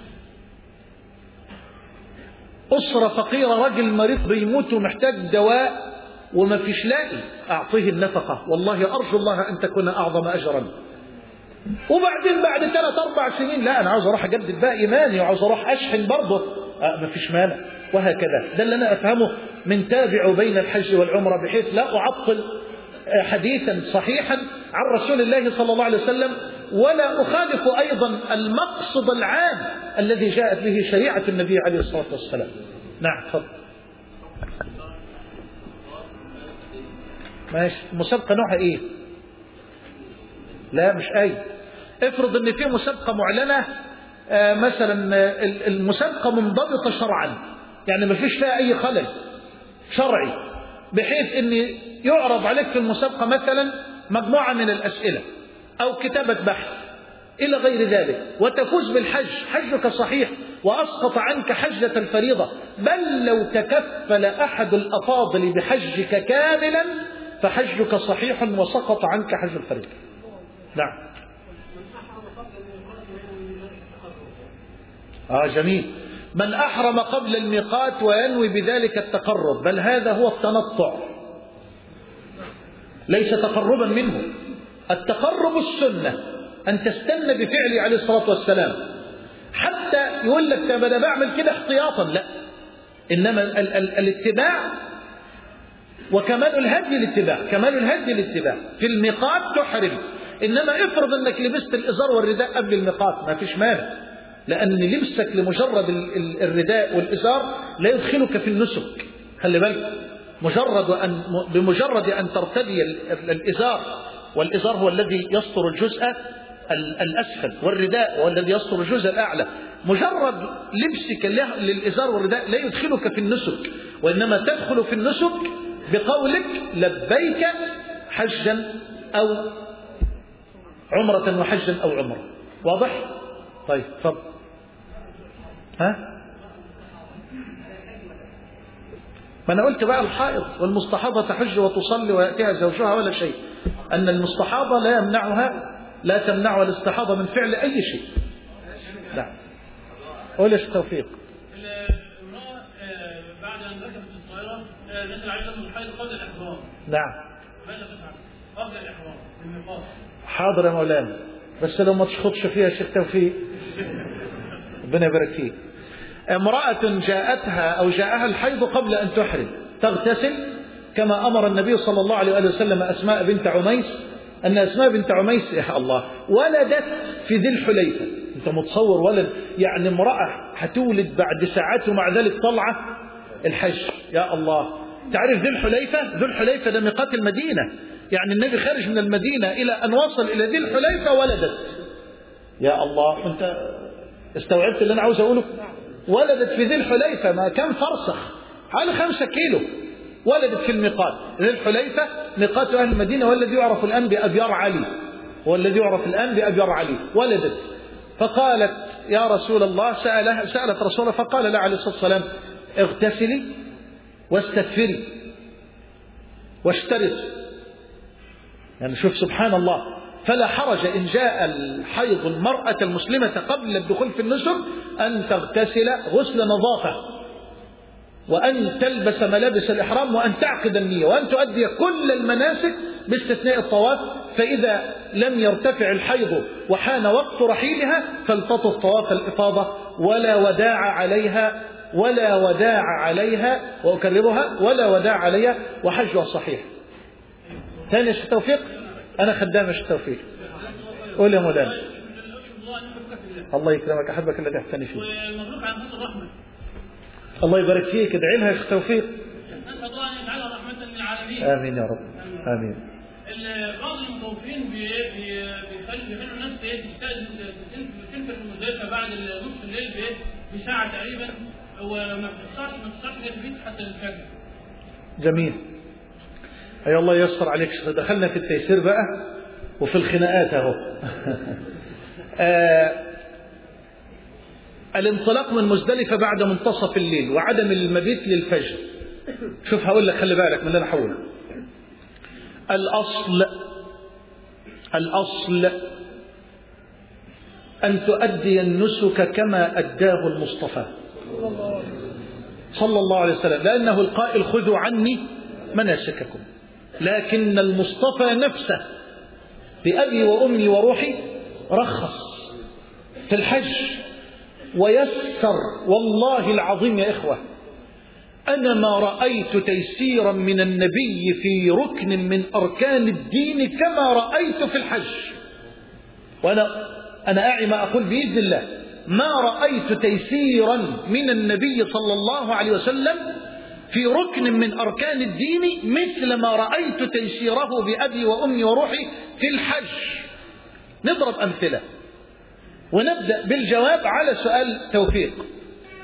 أسرة فقيرة راجل مريض بيموت ومحتاج دواء وما فيش لاقي، أعطيه النفقة، والله أرجو الله أن تكون أعظم أجرا. وبعدين بعد 3-4 سنين لا أنا عاوز أروح أجدد بقى إيماني وعاوز أروح أشحن برضه، ما فيش مانع. وهكذا ده اللي أنا أفهمه من تابع بين الحج والعمرة، بحيث لا أعطل حديثا صحيحا عن رسول الله صلى الله عليه وسلم، ولا أخالف أيضا المقصد العام الذي جاءت به شريعة النبي عليه الصلاة والسلام. نعم تفضل. ماشي. مسابقة نوعها ايه؟ لا مش اي. افرض ان في مسابقة معلنة مثلا المسابقة منضبطة شرعا، يعني ما فيش فيها اي خلل شرعي، بحيث ان يعرض عليك في المسابقة مثلا مجموعة من الاسئلة أو كتابة بحث إلى غير ذلك وتفوز بالحج، حجك صحيح وأسقط عنك حجة الفريضة، بل لو تكفل أحد الأفاضل بحجك كاملا فحجك صحيح وسقط عنك حج الفريضة. نعم. جميل. من أحرم قبل الميقات وينوي بذلك التقرب، بل هذا هو التنطع، ليس تقربا منه. التقرب السنة أن تستنى بفعله عليه الصلاة والسلام، حتى يقول لك طب أنا بعمل كده احتياطا، لا، إنما الاتباع وكمال الهدي الاتباع، كمال الهدي الاتباع. في الميقات تحرم، إنما افرض أنك لبست الإزار والرداء قبل الميقات ما فيش مانع، لأن لبسك لمجرد الرداء والإزار لا يدخلك في النسك. خلي بالك، بمجرد أن ترتدي الإزار، والإزار هو الذي يستر الجزء الأسفل، والرداء هو الذي يستر الجزء الأعلى، مجرد لبسك للإزار والرداء لا يدخلك في النسك، وإنما تدخل في النسك بقولك لبيك حجا أو عمرة وحجا أو عمرة. واضح؟ طيب تفضل. ما أنا قلت بقى الحائض والمستحاضة تحج وتصلي ويأتيها زوجها ولا شيء، أن المستحاضة لا تمنعها الاستحاضة من فعل أي شيء. لا. قول ايش التوفيق. المرأة بعد أن ركبت الطائرة نزل عليها دم الحيض قبل الإحرام. نعم. ماذا تفعل؟ قبل الإحرام في الميقات. حاضر يا مولانا، بس لو ما تشخطش فيها شيخ توفيق. ربنا يبارك فيك. امرأة جاءها الحيض قبل أن تحرم تغتسل كما أمر النبي صلى الله عليه وسلم أسماء بنت عميس، أن أسماء بنت عميس يا الله ولدت في ذي الحليفة. أنت متصور ولد؟ يعني امرأة هتولد بعد ساعات ومع ذلك طلعة الحج. يا الله. تعرف ذي الحليفة؟ ذي الحليفة ده ميقات المدينة، يعني النبي خارج من المدينة إلى أن وصل إلى ذي الحليفة ولدت. يا الله، أنت استوعبت اللي أنا عاوز أقوله؟ ولدت في ذي الحليفة، ما كان فرسخ حوالي 5 كيلو، ولدت في الميقات. ذي الحليفة ميقات أهل المدينة، والذي يعرف الآن بأبيار علي، ولدت. فقالت يا رسول الله، سألت رسول الله فقال لا عليه الصلاة والسلام اغتسلي واستغفري واشترطي. يعني شوف سبحان الله، فلا حرج إن جاء الحيض المرأة المسلمة قبل الدخول في النسك أن تغتسل غسل نظافة، وأن تلبس ملابس الإحرام، وأن تعقد النية، وأن تؤدي كل المناسك باستثناء الطواف. فإذا لم يرتفع الحيض وحان وقت رحيلها فلتطف طواف الإفاضة ولا وداع عليها وأكررها ولا وداع عليها، وحجها صحيح. ثاني الشيخ توفيق، أنا خدام الشيخ توفيق. قول يا مولانا. الله يكرمك، أحبك الذي أحسني فيه. ومبروك عن هذا الرحمة. الله يبارك فيك، ادعي لها يا شيخ توفيق. نسأل الله أن يجعلها رحمة للعالمين. آمين يا رب. آمين. بعض المطوفين بيخلوا الناس تنفر المزدلفة بعد نصف الليل بساعة تقريبا، وما بتخسرش البيت حتى الفجر. جميل. أي الله ييسر عليك. دخلنا في التيسير بقى وفي الخناقات اهو. الانطلاق من مزدلفة بعد منتصف الليل وعدم المبيت للفجر. شوف هقول لك، خلي بالك من اللي انا هقوله. الأصل أن تؤدي النسك كما أداه المصطفى صلى الله عليه وسلم، لأنه القائل خذوا عني مناسككم. لكن المصطفى نفسه بأبي وأمي وروحي رخص في الحج ويسر. والله العظيم يا إخوة، أنا ما رأيت تيسيرا من النبي في ركن من أركان الدين كما رأيت في الحج. وأنا أعي ما أقول بإذن الله، ما رأيت تيسيرا من النبي صلى الله عليه وسلم في ركن من أركان الدين مثل ما رأيت تيسيره بأبي وأمي وروحي في الحج. نضرب أمثلة ونبدأ بالجواب على سؤال توفيق.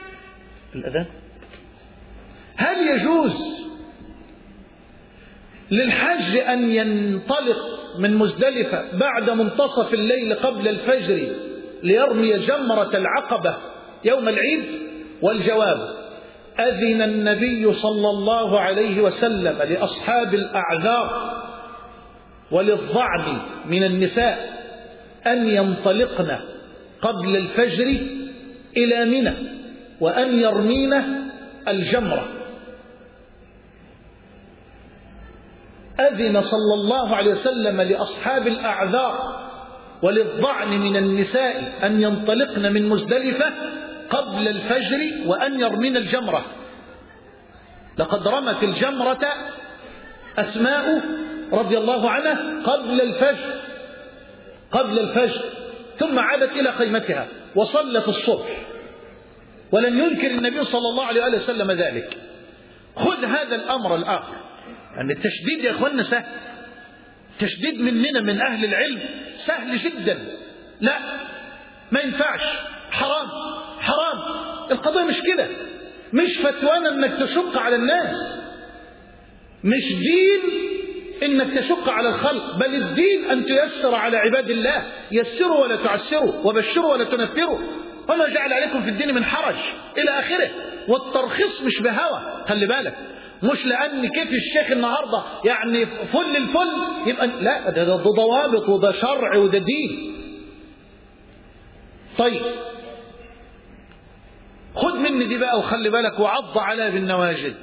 الأذان، هل يجوز للحج أن ينطلق من مزدلفة بعد منتصف الليل قبل الفجر ليرمي جمرة العقبة يوم العيد؟ والجواب: أذن النبي صلى الله عليه وسلم لأصحاب الأعذار وللضعن من النساء أن ينطلقن قبل الفجر إلى منى وأن يرمين الجمرة. أذن صلى الله عليه وسلم لأصحاب الأعذار وللضعن من النساء أن ينطلقن من مزدلفة قبل الفجر وأن يرمين الجمرة. لقد رمت الجمرة أسماء رضي الله عنها قبل الفجر ثم عادت إلى خيمتها وصلت الصبح، ولن ينكر النبي صلى الله عليه وسلم ذلك. خذ هذا الأمر الآخر، أن التشديد يا أخوانا سهل، تشديد مننا من أهل العلم سهل جدا. لا، ما ينفعش، حرام. القضية مش كده، مش فتوانا انك تشق على الناس، مش دين انك تشق على الخلق، بل الدين ان تيسر على عباد الله. يسروا ولا تعسروا، وبشروا ولا تنفروا، وما جعل عليكم في الدين من حرج إلى آخره. والترخيص مش بهوى، خلي بالك، مش لأن كيف الشيخ النهاردة يعني فل الفل يبقى لا، ده ضوابط وده شرع وده دين. طيب خد مني دي بقى وخلي بالك، وعض عليها بالنواجذ،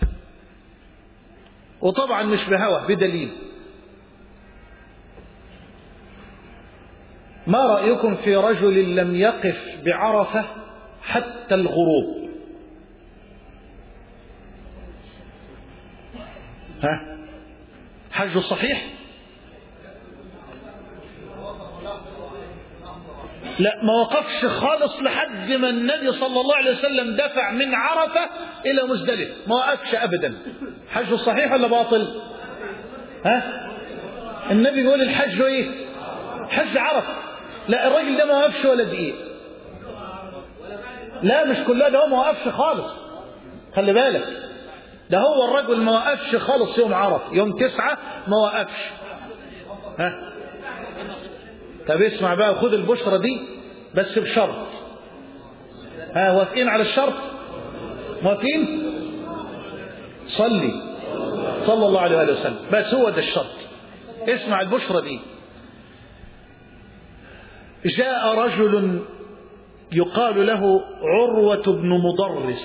وطبعا مش بهوى، بدليل. ما رأيكم في رجل لم يقف بعرفة حتى الغروب؟ حجه صحيح؟ لا، ما وقفش خالص لحد ما النبي صلى الله عليه وسلم دفع من عرفة إلى مزدلفة، ما وقفش أبدا. حجه صحيح ولا باطل؟ النبي بيقول الحج إيه؟ حج عرفة. لا، الراجل ده ما وقفش ولا دقيقة. لا مش كلها، ده هو ما وقفش خالص، خلي بالك، ده هو الرجل ما وقفش خالص يوم عرفة، يوم 9 ما وقفش. طب اسمع بقى وخد البشرة دي، بس بشرط. وافقين على الشرط؟ موافقين؟ صلى الله عليه وسلم، بس هو ده الشرط. اسمع البشرة دي. جاء رجل يقال له عروة بن مضرس،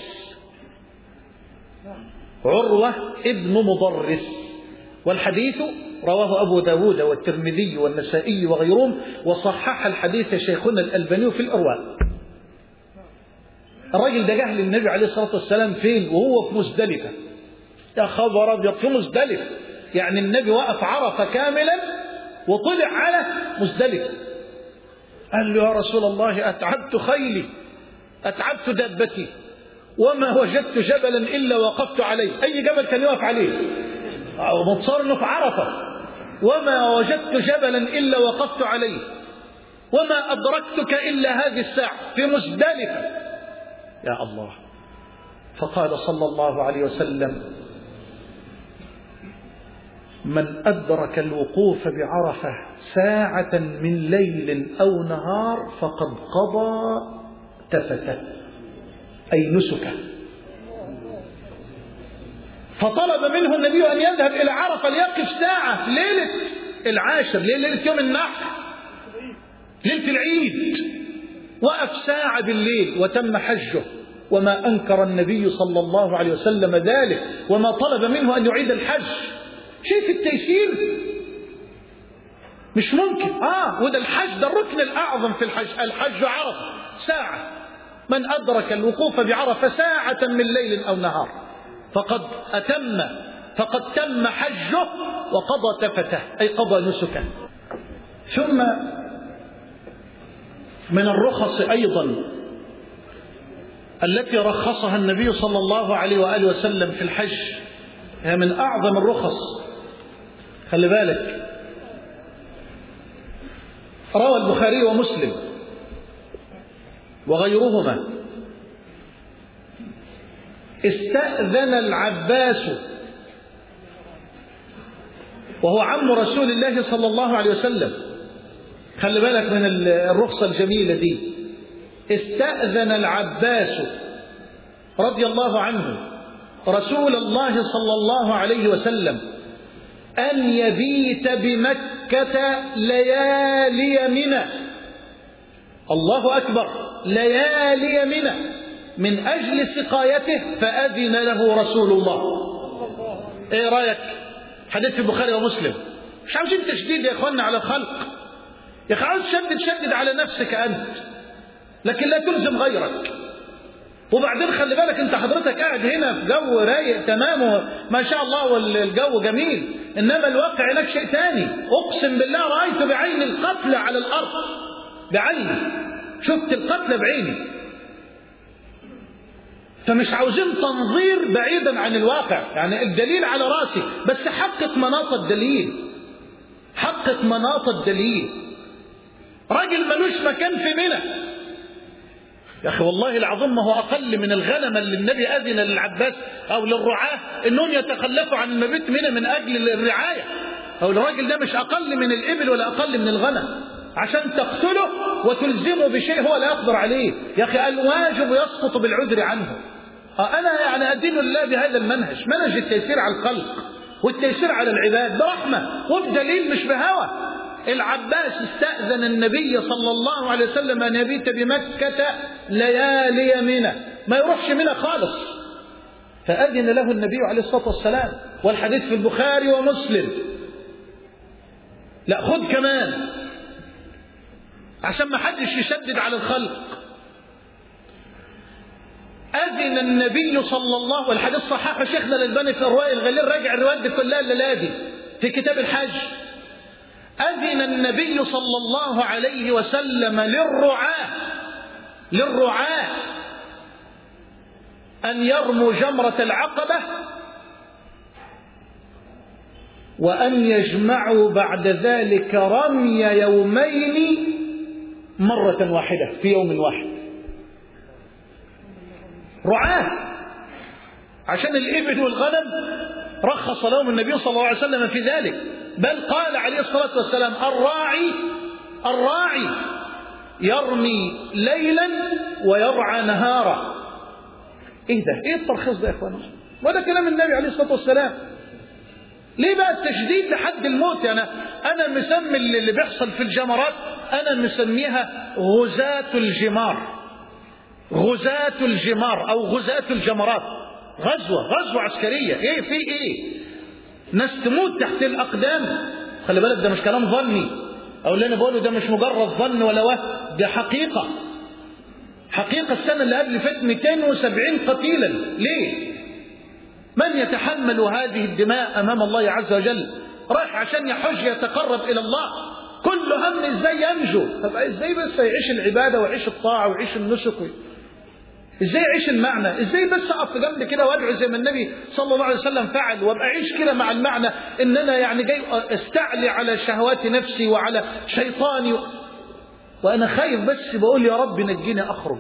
عروة ابن مضرس، والحديث رواه أبو داود والترمذي والنسائي وغيرهم، وصحح الحديث شيخنا الألباني في الأرواء. الراجل ده جه للنبي عليه الصلاة والسلام فين؟ وهو في مزدلفة. يا خبر أبيض، في مزدلفة، يعني النبي وقف عرفة كاملا وطلع على مزدلفة. قال له: يا رسول الله، أتعبت خيلي، أتعبت دابتي، وما وجدت جبلا إلا وقفت عليه. أي جبل كان يقف عليه؟ متصور أنه في عرفة. وما وجدت جبلا إلا وقفت عليه، وما أدركتك إلا هذه الساعة في مزدلفة. يا الله. فقال صلى الله عليه وسلم: من أدرك الوقوف بعرفة ساعة من ليل أو نهار فقد قضى تفته، أي نسكه. فطلب منه النبي أن يذهب إلى عرفة ليقف ساعة ليلة العاشر، ليلة يوم النحر، ليلة العيد. وقف ساعة بالليل وتم حجه، وما أنكر النبي صلى الله عليه وسلم ذلك، وما طلب منه أن يعيد الحج. شيء في التيسير مش ممكن. وده الحج، ده الركن الأعظم في الحج. الحج عرفة ساعة، من أدرك الوقوف بعرفة ساعة من ليل أو نهار فقد تم حجه وقضى تفته، أي قضى نسكه. ثم من الرخص أيضا التي رخصها النبي صلى الله عليه وآله وسلم في الحج، هي من أعظم الرخص، خلي بالك. روى البخاري ومسلم وغيرهما: استأذن العباس وهو عم رسول الله صلى الله عليه وسلم. خلي بالك من الرخصة الجميلة دي. استأذن العباس رضي الله عنه رسول الله صلى الله عليه وسلم أن يبيت بمكة ليالي منى. الله أكبر، ليالي منى، من أجل سقايته، فأذن له رسول الله. إيه رأيك؟ حديث في البخاري ومسلم. مش عاوزين تشديد يا إخواننا على الخلق، يا أخي عاوز شدد على نفسك أنت، لكن لا تلزم غيرك. وبعدين خلي بالك انت حضرتك قاعد هنا في جو رايق تمام ما شاء الله والجو جميل، انما الواقع هناك شيء ثاني. اقسم بالله رايت بعين القتلى على الارض، بعيني شفت القتلى بعيني. فمش عاوزين تنظير بعيدا عن الواقع، يعني الدليل على راسي، بس حقق مناط الدليل، حقق مناط الدليل. راجل ملوش مكان في منى يا أخي، والله العظيم ما هو أقل من الغنم اللي النبي أذن للعباس أو للرعاة إنهم يتخلفوا عن المبيت منه من أجل الرعاية. أو الراجل ده مش أقل من الإبل ولا أقل من الغنم عشان تقتله وتلزمه بشيء هو لا يقدر عليه. يا أخي الواجب يسقط بالعذر عنه. أنا يعني أدين الله بهذا المنهج، منهج التيسير على الخلق والتيسير على العباد برحمة وبدليل مش بهوى. العباس استأذن النبي صلى الله عليه وسلم أن يبيت بمكة ليالي منى، ما يروحش منى خالص، فأذن له النبي عليه الصلاة والسلام. والحديث في البخاري ومسلم. لا خد كمان عشان ما حدش يشدد على الخلق. أذن النبي صلى الله، والحديث صححه شيخنا الألباني في الرواية الغليل، راجع الروايات دي كلها الليلة دي في كتاب الحج. أذن النبي صلى الله عليه وسلم للرعاة أن يرموا جمرة العقبة وأن يجمعوا بعد ذلك رمي يومين مرة واحدة في يوم واحد. رعاة عشان الإبل والغنم رخص لهم النبي صلى الله عليه وسلم في ذلك، بل قال عليه الصلاة والسلام الراعي يرمي ليلا ويرعى نهارا. ايه ده؟ ايه الترخيص ده يا اخوانا؟ وده كلام النبي عليه الصلاة والسلام. ليه بقى التشديد لحد الموت؟ يعني انا مسمي اللي بيحصل في الجمرات انا مسميها غزاة الجمار او غزاة الجمرات. غزوة عسكرية. ايه في ايه؟ ناس تموت تحت الاقدام. خلي بالك ده مش كلام ظني، او اللي انا بقوله ده مش مجرد ظن ولا وهم، ده حقيقة. السنة اللي قبل فات 270 قتيلا. ليه؟ من يتحمل هذه الدماء امام الله عز وجل؟ رايح عشان يحج يتقرب الى الله، كل هم ازاي ينجو. طب ازاي بس يعيش العبادة ويعيش الطاعة ويعيش النسك ازاي يعيش المعنى؟ ازاي بس اقف جنب كده وادعو زي ما النبي صلى الله عليه وسلم فعل، وابقى اعيش كده مع المعنى ان انا يعني جاي استعلي على شهوات نفسي وعلى شيطاني وانا خايف بس بقول يا رب نجيني اخرج.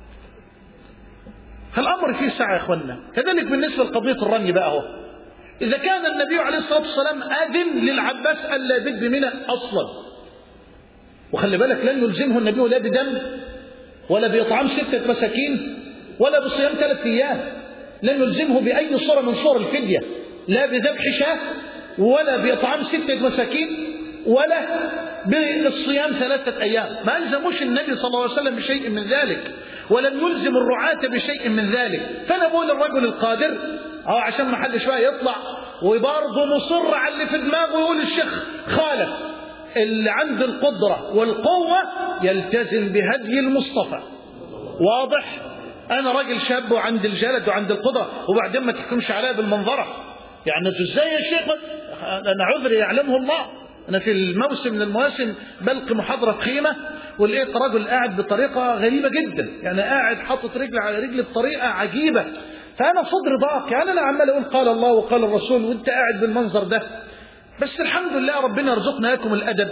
فالامر فيه سعه يا اخوانا. كذلك بالنسبه لقضيه الرمي بقى اهو. اذا كان النبي عليه الصلاه والسلام اذن للعباس الا يبت بمنى اصلا، وخلي بالك لن يلزمه النبي لا بدم ولا بإطعام 6 مساكين ولا بصيام 3 أيام، لن يلزمه بأي صورة من صور الفدية، لا بذبح شاة ولا بإطعام 6 مساكين ولا بالصيام 3 أيام. ما ألزموش النبي صلى الله عليه وسلم بشيء من ذلك، ولن يلزم الرعاة بشيء من ذلك. فأنا بقول الرجل القادر عشان ما حدش بقى يطلع وبرضه مصر على اللي في دماغه ويقول الشيخ خالف، اللي عنده القدرة والقوة يلتزم بهدي المصطفى. واضح؟ أنا راجل شاب وعندي الجلد وعندي القدرة، وبعدين ما تحكمش عليها بالمنظرة. يعني ازاي يا شيخ؟ أنا عذري يعلمه الله. أنا في الموسم من المواسم بلقي محاضرة قيمة، ولقيت رجل قاعد بطريقة غريبة جدا، يعني قاعد حاطط رجل على رجل بطريقة عجيبة. فأنا صدري ضاق، يعني أنا عمال أقول قال الله وقال الرسول وأنت قاعد بالمنظر ده. بس الحمد لله ربنا يرزقنا لكم الأدب.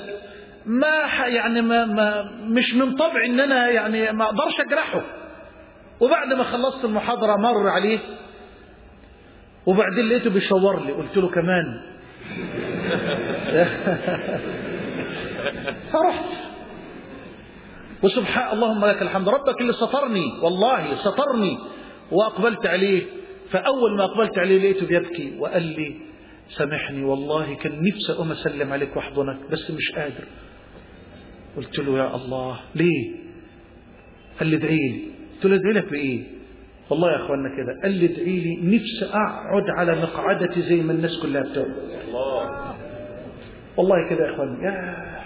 ما مش من طبع ان انا يعني ما اقدرش اجرحه. وبعد ما خلصت المحاضرة مر عليه وبعدين لقيته بيشاور لي، قلت له كمان فرحت، وسبحان اللهم لك الحمد، ربك اللي سترني، والله سترني. وأقبلت عليه، فأول ما أقبلت عليه لقيته بيبكي وقال لي سامحني والله كان نفسي أقوم أسلم عليك واحضنك بس مش قادر. قلت له يا الله ليه؟ قال لي ادعي لي. قلت له ادعي لك بإيه؟ والله يا أخوانا كده، قال لي ادعي لي نفسي أقعد على مقعدتي زي ما الناس كلها بتقعد. والله كده يا أخوانا، يا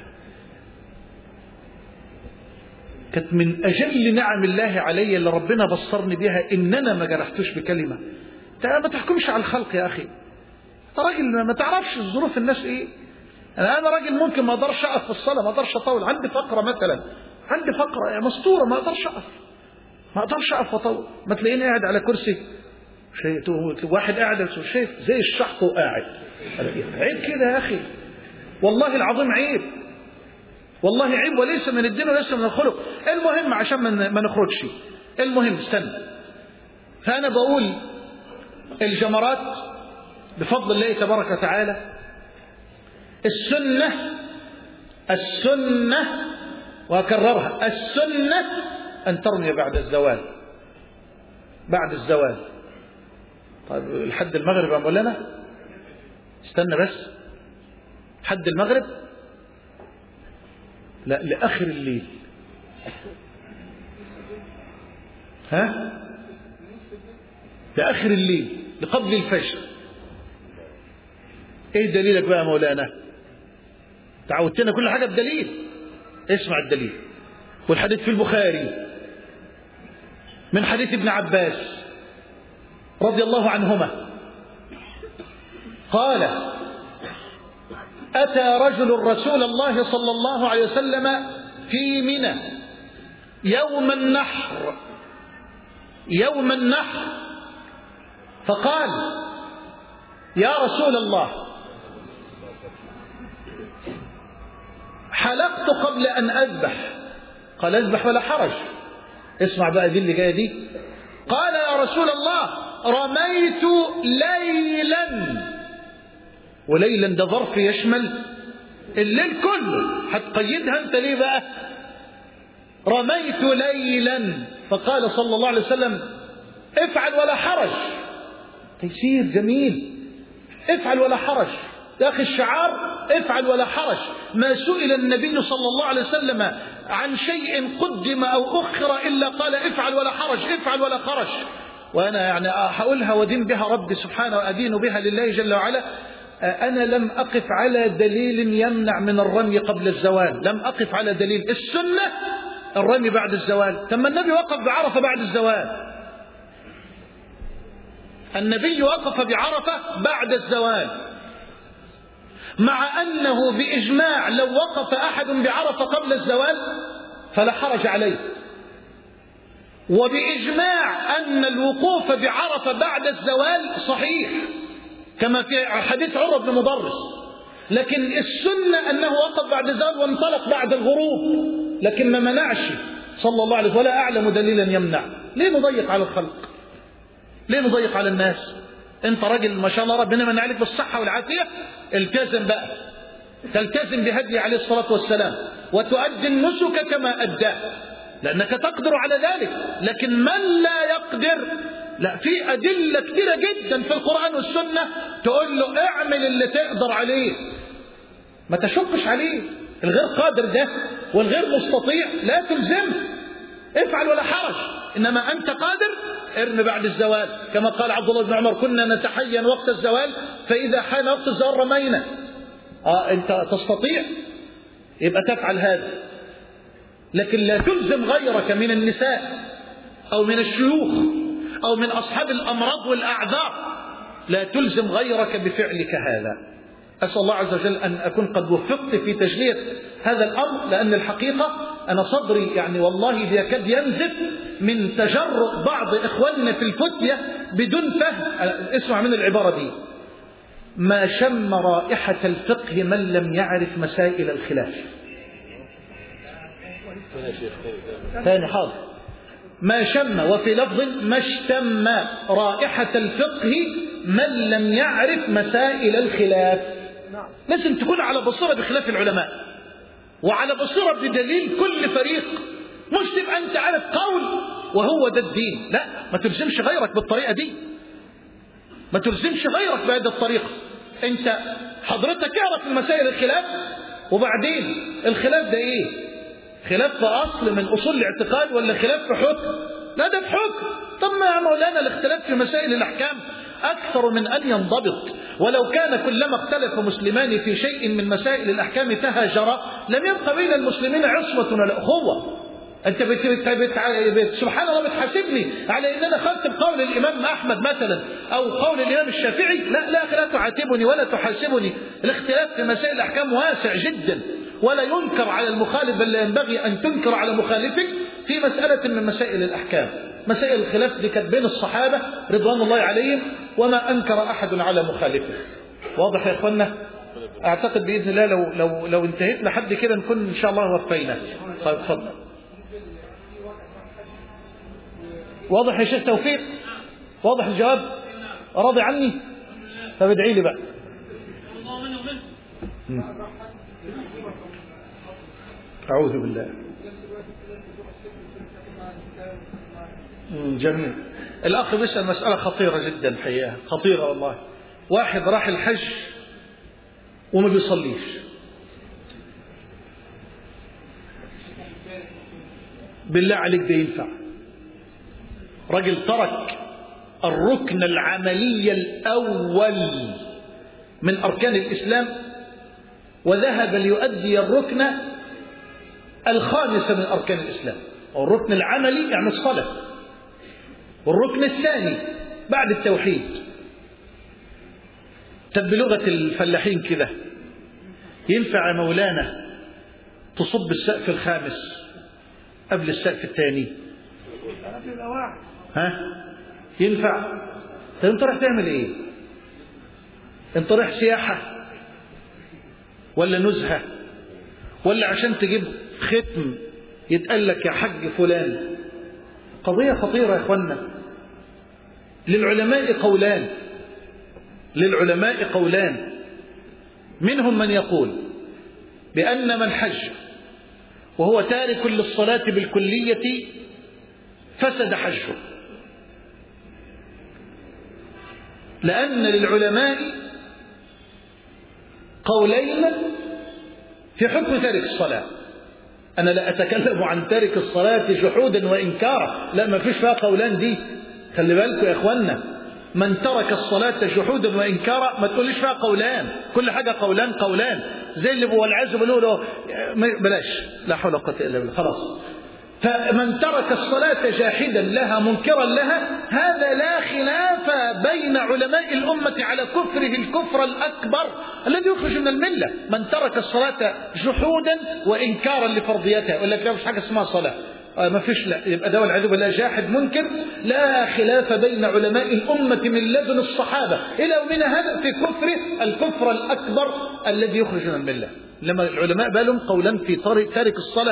كانت من أجل نعم الله علي اللي ربنا بصرني بها إن أنا ما جرحتوش بكلمة. ما تحكمش على الخلق يا أخي، أنت راجل ما تعرفش ظروف الناس إيه. أنا راجل ممكن ما أقدرش أقف في الصلاة، ما أقدرش أطول، عندي فقرة مثلا، عندي فقرة مستورة ما أقدرش أقف، ما أقدرش أقف وأطول. ما تلاقيني قاعد على كرسي واحد قاعد شايف زي الشحط وقاعد، عيب كده يا أخي، والله العظيم عيب، والله عيب، وليس من الدين وليس من الخلق. المهم عشان ما نخرجش، المهم استنى. فأنا بقول الجمرات بفضل الله تبارك وتعالى السنة وأكررها، السنة أن ترمي بعد الزوال. بعد الزوال. طيب لحد المغرب يا مولانا؟ استنى بس، حد المغرب؟ لا، لآخر الليل. ها؟ لآخر الليل، لقبل الفجر. ايه دليلك بقى يا مولانا؟ تعودتنا كل حاجة بدليل. اسمع الدليل، والحديث في البخاري من حديث ابن عباس رضي الله عنهما قال: أتى رجل رسول الله صلى الله عليه وسلم في منى يوم النحر فقال: يا رسول الله، حلقت قبل أن أذبح. قال: اذبح ولا حرج. اسمع بقى دي اللي جاية دي. قال: يا رسول الله، رميت ليلا. وليلا ده ظرف يشمل الليل كله، هتقيدها انت ليه بقى؟ رميت ليلا. فقال صلى الله عليه وسلم: افعل ولا حرج. تيسير جميل، افعل ولا حرج يا أخي. الشعار افعل ولا حرج. ما سئل النبي صلى الله عليه وسلم عن شيء قدم أو أخر إلا قال افعل ولا حرج، افعل ولا حرج. وأنا يعني هقولها ودين بها ربي سبحانه وأدين بها لله جل وعلا. أنا لم أقف على دليل يمنع من الرمي قبل الزوال، لم أقف على دليل. السنة الرمي بعد الزوال. ثم النبي وقف بعرفة بعد الزوال، النبي وقف بعرفة بعد الزوال، مع أنه بإجماع لو وقف أحد بعرفة قبل الزوال فلا حرج عليه، وبإجماع أن الوقوف بعرفة بعد الزوال صحيح كما في حديث عروة بن مضرس. لكن السنة أنه وقف بعد الزوال وانطلق بعد الغروب، لكن ما منعش صلى الله عليه وسلم، ولا أعلم دليلا يمنع. ليه نضيق على الخلق؟ ليه نضيق على الناس؟ انت راجل ما شاء الله ربنا من عليك بالصحة والعافية، التزم بقى، تلتزم بهدي عليه الصلاة والسلام وتؤدي النسك كما أداه، لأنك تقدر على ذلك. لكن من لا يقدر، لا، في أدلة كثيرة جدا في القرآن والسنة تقول له اعمل اللي تقدر عليه، ما تشقش عليه. الغير قادر ده والغير مستطيع لا تلزمه، افعل ولا حرج. إنما أنت قادر، ارمي بعد الزوال، كما قال عبد الله بن عمر: كنا نتحين وقت الزوال فإذا حان وقت الزوال رمينا. أنت تستطيع، يبقى تفعل هذا. لكن لا تلزم غيرك من النساء أو من الشيوخ أو من أصحاب الأمراض والأعذار، لا تلزم غيرك بفعلك هذا. أسأل الله عز وجل أن أكون قد وفقت في تجلية هذا الأمر، لأن الحقيقة أنا صدري يعني والله بيكاد ينزف من تجرؤ بعض إخواننا في الفتية بدون فهم. اسمع من العبارة دي: ما شم رائحة الفقه من لم يعرف مسائل الخلاف. ثاني حاضر. ما شم، وفي لفظ ما اشتم رائحة الفقه من لم يعرف مسائل الخلاف. لازم تكون على بصيرة بخلاف العلماء، وعلى بصيرة بدليل كل فريق، مش تبقى أنت عارف قول وهو ده الدين. لا، ما تلزمش غيرك بالطريقة دي، ما تلزمش غيرك بهذه الطريقة. أنت حضرتك اعرف المسائل الخلاف، وبعدين الخلاف ده إيه؟ خلاف في أصل من أصول الاعتقاد ولا خلاف في حكم؟ لا، ده في حكم. طب ما يا مولانا الاختلاف في مسائل الأحكام أكثر من أن ينضبط، ولو كان كلما اختلف مسلمان في شيء من مسائل الأحكام تهاجرا لم يبقى بين المسلمين عصمة ولا أخوة. أنت سبحان الله بتحاسبني على أن أنا خدت بقول الإمام أحمد مثلا أو قول الإمام الشافعي؟ لا تعاتبني ولا تحاسبني. الاختلاف في مسائل الأحكام واسع جدا، ولا ينكر على المخالف، بل لا ينبغي أن تنكر على مخالفك في مسألة من مسائل الأحكام. مسائل الخلاف دي كانت بين الصحابة رضوان الله عليهم، وما أنكر أحد على مخالفه. واضح يا إخوانا؟ أعتقد بإذن الله لو انتهيت لحد كده نكون إن شاء الله وفينا. طيب اتفضل. واضح يا شيخ توفيق؟ واضح الجواب؟ راضي عني؟ طب ادعي لي بقى. أعوذ بالله. جميل. الأخ بيسأل مسألة خطيرة جدا حقيقة، خطيرة والله. واحد راح الحج وما بيصليش، بالله عليك ده ينفع؟ رجل ترك الركن العملي الأول من أركان الإسلام وذهب ليؤدي الركن الخامس من أركان الإسلام. والركن العملي يعني الصلاة، والركن الثاني بعد التوحيد. طب بلغة الفلاحين كده ينفع يا مولانا تصب السقف الخامس قبل السقف الثاني؟ ها؟ ينفع؟ طب انت رايح تعمل ايه؟ انت رايح سياحة ولا نزهة ولا عشان تجيب ختم يتقال لك يا حج فلان؟ قضية خطيرة يا اخوانا. للعلماء قولان، منهم من يقول بأن من حج وهو تارك للصلاة بالكلية فسد حجه، لأن للعلماء قولين في حكم تارك الصلاة. أنا لا أتكلم عن تارك الصلاة جحودا وإنكارا، لا، ما فيش فيها قولان دي. خلي بالكم يا إخوانا، من ترك الصلاة جحودا وإنكارا ما تقوليش فيها قولان، كل حاجة قولان زي اللي والعياذ بالله بلاش، لا حول ولا قوة إلا بالله، خلاص. فمن ترك الصلاة جاحدا لها منكرا لها، هذا لا خلاف بين علماء الأمة على كفره الكفر الأكبر الذي يخرج من الملة. من ترك الصلاة جحودا وإنكارا لفرضيتها، يقول لك لا مش حاجة اسمها صلاة، ما فيش، لا، يبقى ده والعياذ بالله جاحد منكر. لا خلاف بين علماء الأمة من لدن الصحابة إلى يومنا هذا في كفره الكفر الأكبر الذي يخرج من الملة. لما العلماء بالهم قولا في تارك الصلاة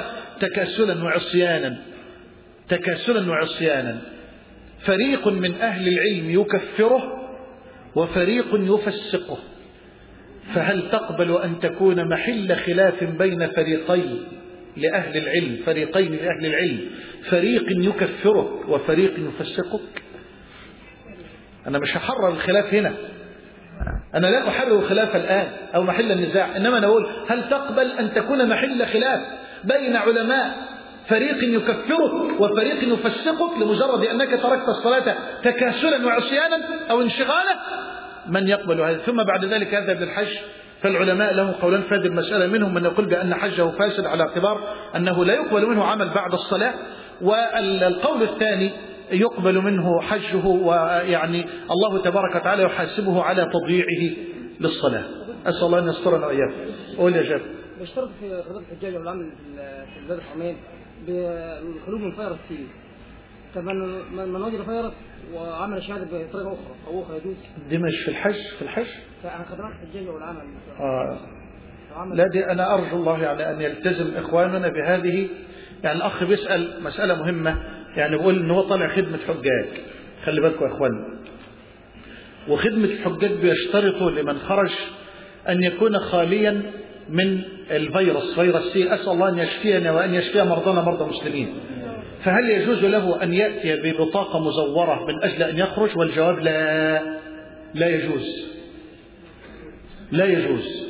تكاسلا وعصيانا. فريق من أهل العلم يكفره وفريق يفسقه، فهل تقبل أن تكون محل خلاف بين فريقين لأهل العلم، فريق يكفرك وفريق يفسقك؟ أنا مش هحرر الخلاف هنا، أنا لا أحرر الخلاف الآن أو محل النزاع، إنما أنا أقول هل تقبل أن تكون محل خلاف بين علماء فريق يكفرك وفريق يفسقك لمجرد أنك تركت الصلاة تكاسلا وعصيانا أو انشغالا؟ من يقبل هذا؟ ثم بعد ذلك هذا بالحج، فالعلماء لهم قولان في هذه المسألة، منهم من يقول بأن حجه فاسد على اعتبار أنه لا يقبل منه عمل بعد الصلاة، والقول الثاني يقبل منه حجه، ويعني الله تبارك وتعالى يحاسبه على تضييعه للصلاة. أسأل الله أن يسترنا وإياكم. قول يا جاب. بيشترط في قضاء الحجاج والعمل في البلاد الحرمين بالخروج من فيروس سي. طب من وجد فيروس وعمل شهادة بطريقة أخرى يجوز؟ دي مش في الحج؟ فعن خدمات الحجاج والعمل. لا، دي أنا أرجو الله يعني أن يلتزم إخواننا بهذه. يعني الأخ بيسأل مسألة مهمة، يعني بيقول إن هو طالع خدمة حجاج. خلي بالكم يا إخوان، وخدمة الحجاج بيشترطوا لمن خرج أن يكون خاليا من الفيروس، فيروس سي، أسأل الله أن يشفينا وأن يشفي مرضانا مرضى المسلمين. فهل يجوز له أن يأتي ببطاقة مزورة من أجل أن يخرج؟ والجواب لا، لا يجوز، لا يجوز.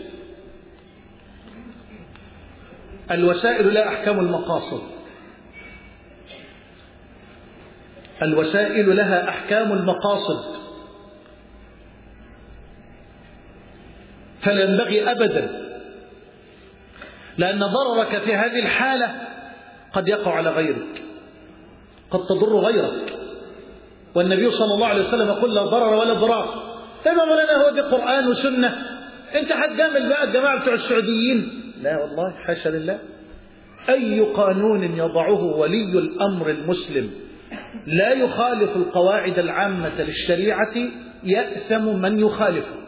الوسائل لا أحكام المقاصد، الوسائل لها أحكام المقاصد، فلا ينبغي أبدا، لأن ضررك في هذه الحالة قد يقع على غيرك، قد تضر غيرك، والنبي صلى الله عليه وسلم يقول لا ضرر ولا ضرار. إذا لنا هو دي قرآن وسنة، أنت هتجامل بقى الجماعة بتوع السعوديين؟ لا والله، حاشا لله. أي قانون يضعه ولي الأمر المسلم لا يخالف القواعد العامة للشريعة يأثم من يخالفه،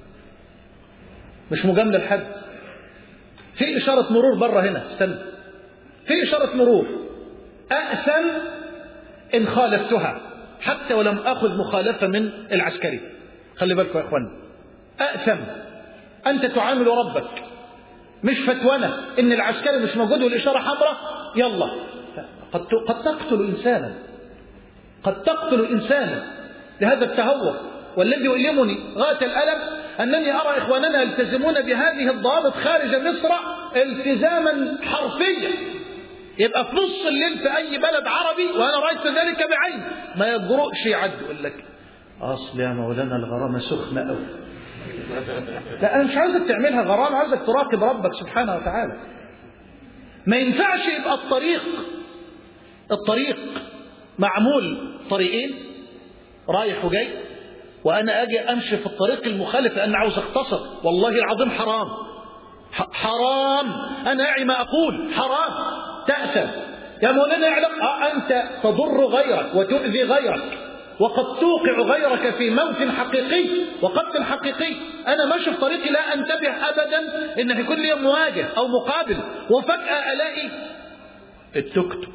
مش مجاملة لحد. في إشارة مرور بره هنا، استنى، في إشارة مرور، أأثم إن خالفتها حتى ولم أخذ مخالفة من العسكري. خلي بالكم يا أخوان، أأثم، أنت تعامل ربك، مش فتوانة إن العسكري مش موجود والإشارة حمراء يلا. قد تقتل إنسانا، قد تقتل إنسانا لهذا التهور. والذي يؤلمني غاية الألم أنني أرى إخواننا يلتزمون بهذه الضوابط خارج مصر التزاما حرفيا. يبقى في نص الليل في أي بلد عربي، وأنا رأيت ذلك بعين، ما يجرؤش يعد، يقول لك أصل يا مولانا الغرامة سخنة أوي. لا، أنا مش عايزك تعملها غرامة، عايزك تراقب ربك سبحانه وتعالى. ما ينفعش يبقى الطريق معمول طريقين رايح وجاي، وأنا أجي أمشي في الطريق المخالف لأن عاوز أختصر. والله العظيم حرام، حرام، أنا أعي ما أقول، حرام، تأثم يا مولانا. يعلم أنت تضر غيرك وتؤذي غيرك، وقد توقع غيرك في موت حقيقي وقتل حقيقي. أنا ماشي في طريقي لا أنتبه أبدا إن هيكون لي مواجه أو مقابل، وفجأة ألاقي التوك توك.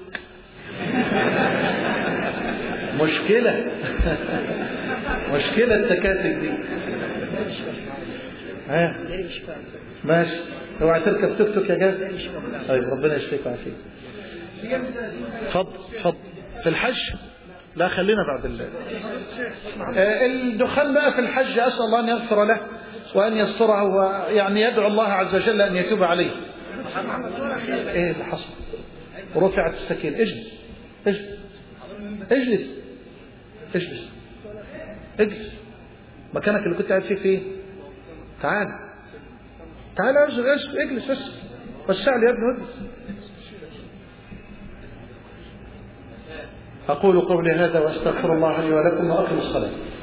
مشكلة مشكلة التكاتك دي. ماشي، اوعى تركب توك توك يا جاز. طيب ربنا يشفيك ويعافيك. اتفضل. في الحج لا، خلينا بعد الدخان بقى في الحج. أسأل الله أن يغفر له وأن يستره، ويعني يدعو الله عز وجل أن يتوب عليه. ايه اللي حصل؟ رفعت السكين. اجلس مكانك اللي كنت قاعد فيه. تعال اجلس بس يا ابني اجلس. أقول قولي هذا وأستغفر الله لي ولكم وأقم الصلاة.